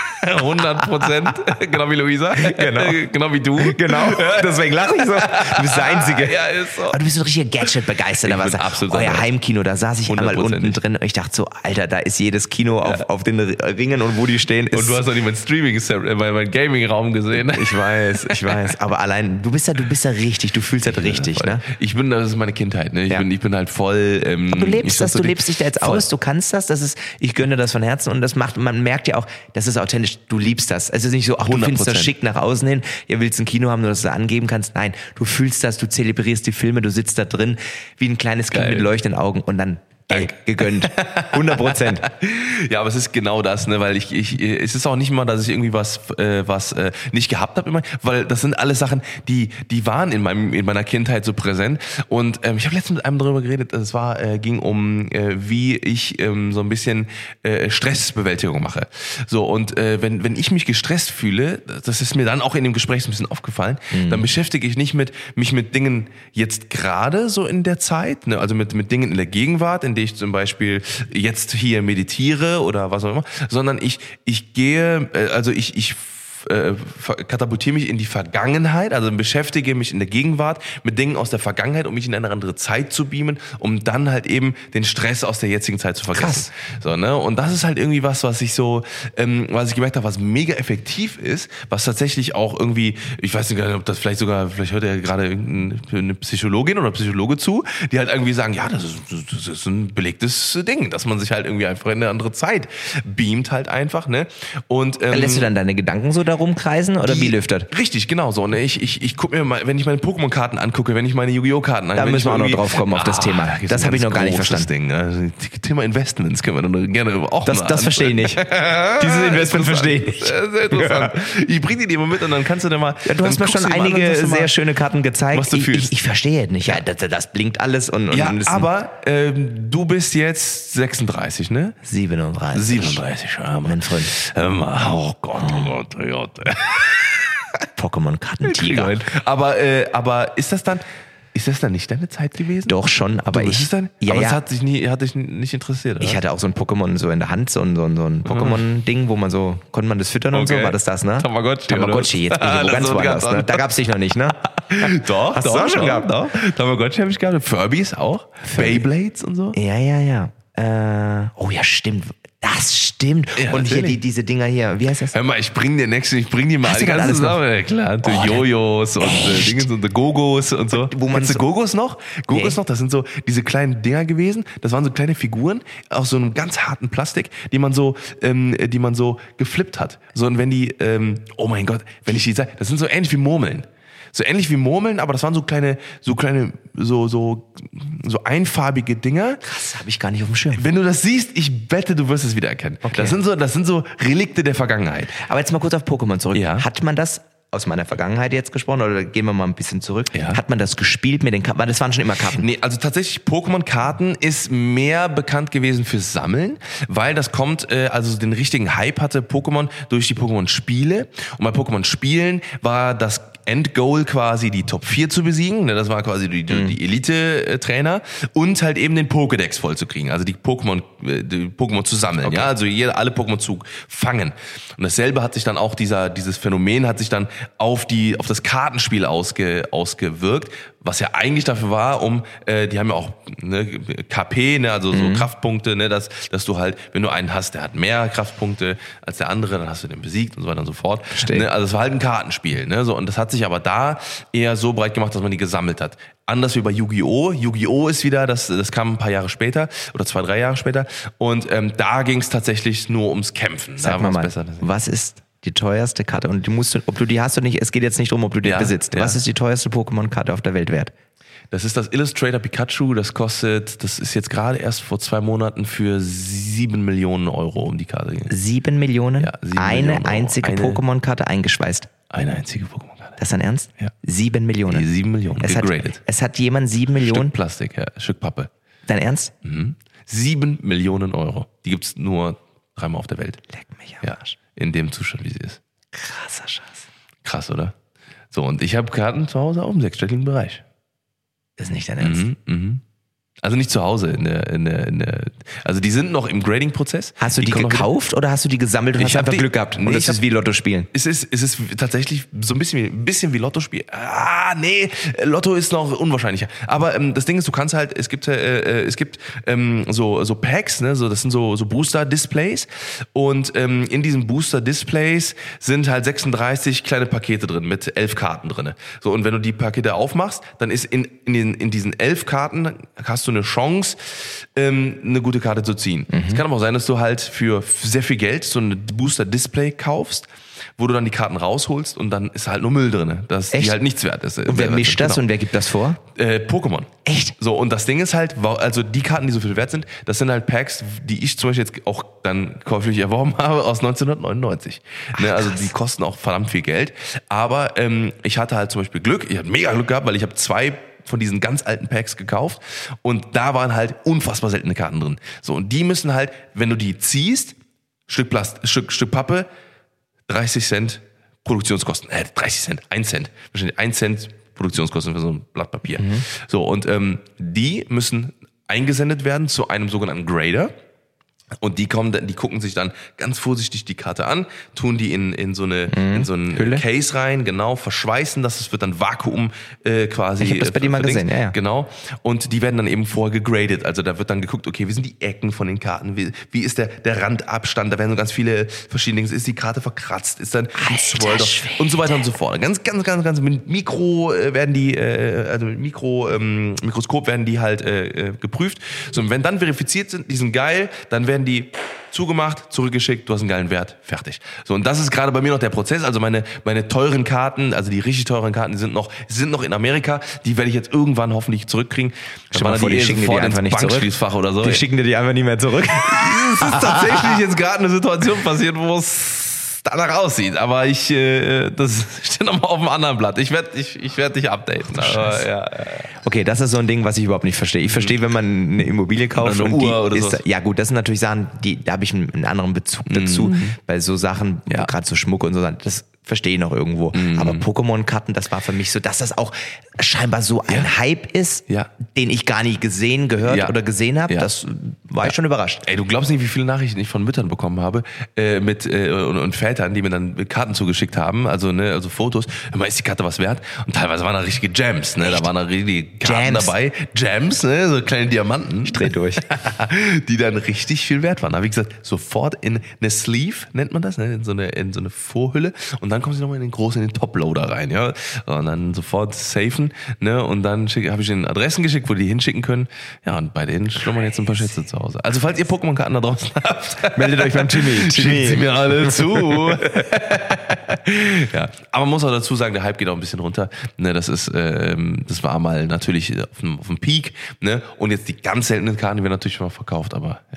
100%, genau wie Luisa, genau wie du. Genau, deswegen lache ich so. Du bist der Einzige. Ja, ist so. Aber du bist ein richtiger Gadget-Begeisterter. Euer Heimkino, da saß ich einmal unten drin und ich dachte so, Alter, da ist jedes Kino auf den Ringen und wo die stehen. Und du hast doch nicht mein mein Gaming-Raum gesehen. Ich weiß. Aber allein, du bist ja richtig, du fühlst das richtig, ne? Das ist meine Kindheit, ne? Ich bin halt voll. Aber du lebst das, du lebst dich da jetzt aus, du kannst das, ich gönne das von Herzen und man merkt ja auch, das ist authentisch. Du liebst das. Es ist nicht so, ach, du findest das schick nach außen hin, ihr willst ein Kino haben, nur dass du das angeben kannst. Nein, du fühlst das, du zelebrierst die Filme, du sitzt da drin wie ein kleines Kind mit leuchtenden Augen und dann gegönnt. 100%. Ja, aber es ist genau das, ne, weil es ist auch nicht mal, dass ich irgendwie was nicht gehabt habe immer, weil das sind alles Sachen, die waren in meiner Kindheit so präsent und ich habe letztens mit einem darüber geredet, ging um wie ich so ein bisschen Stressbewältigung mache. So und wenn ich mich gestresst fühle, das ist mir dann auch in dem Gespräch so ein bisschen aufgefallen, dann beschäftige ich nicht mich mit Dingen jetzt gerade so in der Zeit, ne, also mit Dingen in der Gegenwart, in der ich zum Beispiel jetzt hier meditiere oder was auch immer, sondern ich katapultiere mich in die Vergangenheit, also beschäftige mich in der Gegenwart mit Dingen aus der Vergangenheit, um mich in eine andere Zeit zu beamen, um dann halt eben den Stress aus der jetzigen Zeit zu vergessen. Krass. So, ne? Und das ist halt irgendwie was ich gemerkt habe, was mega effektiv ist, was tatsächlich auch irgendwie, ich weiß nicht, ob das vielleicht hört ja gerade eine Psychologin oder Psychologe zu, die halt irgendwie sagen, ja, das ist ein belegtes Ding, dass man sich halt irgendwie einfach in eine andere Zeit beamt halt einfach, ne? Und lässt du dann deine Gedanken so da rumkreisen oder wie läuft das? Richtig, genau so. Ne? Ich gucke mir mal, wenn ich meine Pokémon-Karten angucke, wenn ich meine Yu-Gi-Oh! Karten angucke. Da müssen wir auch noch drauf kommen auf das Thema. Das habe ich noch gar nicht verstanden. Ding, also, Thema Investments können wir dann gerne auch Das verstehe ich nicht. Dieses Investment verstehe ich nicht. Sehr interessant. Ich bringe die dir mal mit und dann kannst du dir mal... Ja, du hast mir schon einige sehr schöne Karten gezeigt. Was du fühlst. Ich verstehe es nicht. Ja, das blinkt alles. Aber du bist jetzt 36, ne? 37, mein Freund. Oh Gott. Pokémon-Kartentiger. Aber ist das dann nicht deine Zeit gewesen? Doch schon, aber es hat dich nicht interessiert, oder? Ich hatte auch so ein Pokémon so in der Hand, so ein Pokémon-Ding, wo man so, konnte man das füttern und so, war das, ne? Tamagotchi, jetzt bin ich wo ganz woanders, ne? Da gab's dich noch nicht, ne? Doch, hast du auch schon gehabt, ne? Tamagotchi habe ich gehabt, Furbies auch, Beyblades und so. Ja. Oh ja, stimmt. Das stimmt. Ja, und natürlich. Hier diese Dinger hier, wie heißt das? Hör mal, ich bring dir mal die ganzen Sachen. Ja, klar, Jojos und Dinge und Gogos und so. Kennst du Gogos noch? Das sind so diese kleinen Dinger gewesen. Das waren so kleine Figuren aus so einem ganz harten Plastik, die man so geflippt hat. So, und wenn die, oh mein Gott, wenn ich die sage, das sind so ähnlich wie Murmeln. So ähnlich wie Murmeln, aber das waren so kleine, so einfarbige Dinger. Krass, habe ich gar nicht auf dem Schirm. Wenn du das siehst, ich wette, du wirst es wiedererkennen. Okay. Das sind so Relikte der Vergangenheit. Aber jetzt mal kurz auf Pokémon zurück. Ja. Hat man das aus meiner Vergangenheit jetzt gesprochen, oder gehen wir mal ein bisschen zurück? Ja. Hat man das gespielt mit den Karten? Das waren schon immer Karten. Nee, also tatsächlich Pokémon-Karten ist mehr bekannt gewesen fürs Sammeln, weil das kommt, also den richtigen Hype hatte Pokémon durch die Pokémon-Spiele. Und bei Pokémon-Spielen war das Endgoal quasi die Top 4 zu besiegen, das war quasi die Elite-Trainer und halt eben den Pokédex vollzukriegen, also die Pokémon zu sammeln, okay. Ja, also alle Pokémon zu fangen. Und dasselbe hat sich dann auch dieses Phänomen hat sich dann auf das Kartenspiel ausgewirkt, was ja eigentlich dafür war, die haben ja auch KP, also so Kraftpunkte, dass du halt, wenn du einen hast, der hat mehr Kraftpunkte als der andere, dann hast du den besiegt und so weiter und so fort. Also es war halt ein Kartenspiel, so, und das hat sich aber da eher so breit gemacht, dass man die gesammelt hat. Anders wie bei Yu-Gi-Oh! Yu-Gi-Oh! Ist wieder, das kam ein paar Jahre später oder 2-3 Jahre später und da ging es tatsächlich nur ums Kämpfen. Sag mal, was ist die teuerste Karte? Und ob du die hast oder nicht, es geht jetzt nicht darum, ob du die besitzt. Ja. Was ist die teuerste Pokémon-Karte auf der Welt wert? Das ist das Illustrator Pikachu, das ist jetzt gerade erst vor 2 Monaten für 7 Millionen Euro um die Karte. 7 Millionen? Ja, 7 eine Millionen einzige Pokémon-Karte eingeschweißt? Eine einzige Pokémon-Karte. Das ist dein Ernst? Ja. 7 Millionen? Die 7 Millionen, gegradet. Es hat jemand 7 Millionen? Stück Plastik, ja, Stück Pappe. Dein Ernst? 7 Millionen Euro. Die gibt's nur 3-mal auf der Welt. Leck mich am Arsch. In dem Zustand, wie sie ist. Krasser Scheiß. Krass, oder? So, und ich habe Karten zu Hause auch im 6-stelligen Bereich. Das ist nicht dein Ernst? Also nicht zu Hause, also die sind noch im Grading-Prozess. Hast du die gekauft oder hast du die gesammelt und hast einfach Glück gehabt? Und es ist wie Lotto spielen? Es ist tatsächlich so ein bisschen wie Lotto spielen. Nee, Lotto ist noch unwahrscheinlicher. Aber das Ding ist, du kannst halt, es gibt so Packs, das sind so Booster-Displays und in diesen Booster-Displays sind halt 36 kleine Pakete drin mit 11 Karten drin. So, und wenn du die Pakete aufmachst, dann ist in diesen 11 Karten hast du eine Chance, eine gute Karte zu ziehen. Es kann aber auch sein, dass du halt für sehr viel Geld so ein Booster-Display kaufst, wo du dann die Karten rausholst und dann ist halt nur Müll drin, dass die halt nichts wert ist. Und wer mischt das und wer gibt das vor? Pokémon. Echt? So, und das Ding ist halt, also die Karten, die so viel wert sind, das sind halt Packs, die ich zum Beispiel jetzt auch dann käuflich erworben habe aus 1999. Ne, also die kosten auch verdammt viel Geld. Aber ich hatte halt zum Beispiel Glück, ich hatte mega Glück gehabt, weil ich habe 2 von diesen ganz alten Packs gekauft und da waren halt unfassbar seltene Karten drin. So, und die müssen halt, wenn du die ziehst, Stück Pappe, 30 Cent Produktionskosten. 30 Cent, 1 Cent. Wahrscheinlich 1 Cent Produktionskosten für so ein Blatt Papier. So, und die müssen eingesendet werden zu einem sogenannten Grader. Und die gucken sich dann ganz vorsichtig die Karte an, tun die in so einen Hülle? Case rein, genau, verschweißen das wird dann Vakuum quasi. Ich habe das bei dir mal gesehen, ja. Genau. Und die werden dann eben vorher gegradet. Also da wird dann geguckt, okay, wie sind die Ecken von den Karten, wie ist der Randabstand, da werden so ganz viele verschiedene Dinge, ist die Karte verkratzt, ist dann ein Swirl und so weiter und so fort. Ganz mit Mikro werden die, also mit Mikroskop werden die halt geprüft. So, und wenn dann verifiziert sind, die sind geil, dann werden die zugemacht, zurückgeschickt, du hast einen geilen Wert, fertig. So, und das ist gerade bei mir noch der Prozess. Also meine teuren Karten, also die richtig teuren Karten, die sind noch in Amerika. Die werde ich jetzt irgendwann hoffentlich zurückkriegen. Stell mal vor, die schicken dir die einfach nicht zurück. Oder so. Die schicken dir die einfach nicht mehr zurück. Es ist tatsächlich jetzt gerade eine Situation passiert, wo es danach aussieht. Aber das steht nochmal auf dem anderen Blatt. Ich werd dich updaten. Aber, ja. Okay, das ist so ein Ding, was ich überhaupt nicht verstehe. Ich verstehe, wenn man eine Immobilie kauft oder eine und die Uhr oder ist, so. ja gut, das sind natürlich Sachen, da habe ich einen anderen Bezug dazu. Bei so Sachen, gerade so Schmuck und so, das verstehe ich noch irgendwo. Aber Pokémon-Karten, das war für mich so, dass das auch scheinbar so ein Hype ist, den ich gar nicht gesehen, gehört oder gesehen habe. Das war ich schon überrascht. Ey, du glaubst nicht, wie viele Nachrichten ich von Müttern bekommen habe und Vätern, die mir dann Karten zugeschickt haben, also Fotos. Immer ist die Karte was wert? Und teilweise waren da richtige Gems, ne? Da waren da richtige Karten dabei. Gems, ne? So kleine Diamanten. Ich dreh durch. Die dann richtig viel wert waren. Da habe ich gesagt, sofort in eine Sleeve, nennt man das, ne? In so eine Vorhülle. Und dann kommen sie nochmal in den Toploader rein, ja. Und dann sofort safen, ne? Und dann habe ich ihnen Adressen geschickt, wo die hinschicken können. Ja, und bei denen schlummern jetzt ein paar Schätze zu Hause. Also falls ihr Pokémon-Karten da draußen habt, meldet euch beim Timmy. Schickt sie mir alle zu. Ja, aber man muss auch dazu sagen, der Hype geht auch ein bisschen runter. Ne, das war mal natürlich auf dem Peak, ne? Und jetzt die ganz seltenen Karten, die werden natürlich schon mal verkauft, aber ja.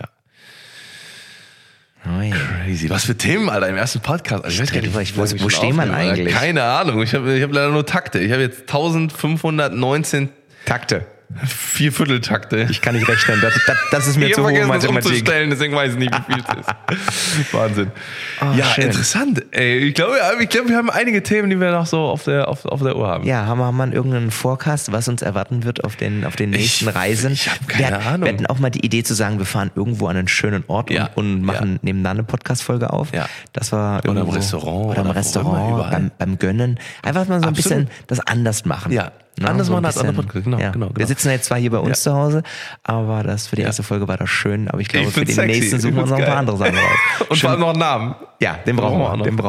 Oh ja. Crazy. Was für Themen, Alter, im ersten Podcast. Also ich weiß gar nicht, wo steht man eigentlich? Keine Ahnung. Ich hab leider nur Takte. Ich habe jetzt 1519 Takte. 4/4 Takte. Ich kann nicht rechnen. Das ist mir zu hoch Mathematik. Umzustellen, deswegen weiß ich nicht, wie viel es ist. Wahnsinn. Ja, schön. Interessant. Ey, ich glaube, wir haben einige Themen, die wir noch so auf der Uhr haben. Ja, haben wir irgendeinen Forecast, was uns erwarten wird auf den nächsten Reisen? Ich habe keine Ahnung. Wir hatten auch mal die Idee zu sagen, wir fahren irgendwo an einen schönen Ort und machen nebeneinander eine Podcast-Folge auf. Ja. Das war Oder irgendwo, im Restaurant. Oder im Restaurant, beim Gönnen. Einfach mal so ein bisschen das anders machen. Ja. Na, anders so machen als andere Podcast. Genau. Wir sitzen jetzt zwar hier bei uns zu Hause, aber das für die erste Folge war das schön. Aber ich glaube, für den nächsten suchen wir uns noch ein paar andere Sachen raus. Und vor allem noch einen Namen. Ja, den brauchen wir. Wir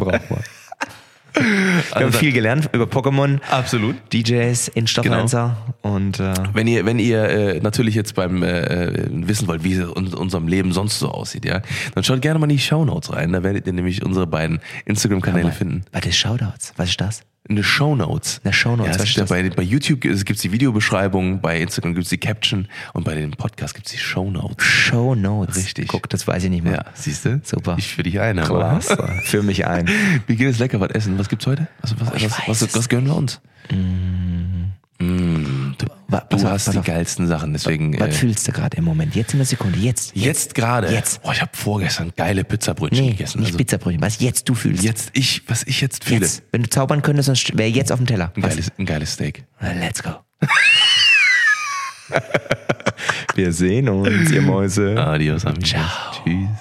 haben viel gelernt über Pokémon. Absolut. DJs, Influencer und wenn ihr natürlich jetzt beim wissen wollt, wie es in unserem Leben sonst so aussieht, ja, dann schaut gerne mal in die Shownotes rein. Da werdet ihr nämlich unsere beiden Instagram-Kanäle finden. Warte, Shoutouts, was ist das? In den Shownotes. Shownotes, was ist das? Bei YouTube gibt's die Videobeschreibung, bei Instagram gibt's die Caption und bei dem Podcast gibt's die Shownotes. Shownotes. Richtig. Guck, das weiß ich nicht mehr. Ja, siehst du? Super. Ich führe dich ein. Klasse. Für mich ein. Wie geht es lecker was essen? Was gibt's heute? Was gönnen wir uns? Du hast die geilsten Sachen, deswegen. Was fühlst du gerade im Moment? Jetzt in der Sekunde, jetzt gerade? Jetzt. Oh, ich habe vorgestern geile Pizzabrötchen gegessen. Nicht Pizzabrötchen, was jetzt du fühlst. Was ich jetzt fühle. Jetzt. Wenn du zaubern könntest, dann wäre jetzt auf dem Teller. Ein geiles Steak. Let's go. Wir sehen uns, ihr Mäuse. Adios, amigos. Ciao. Tschüss.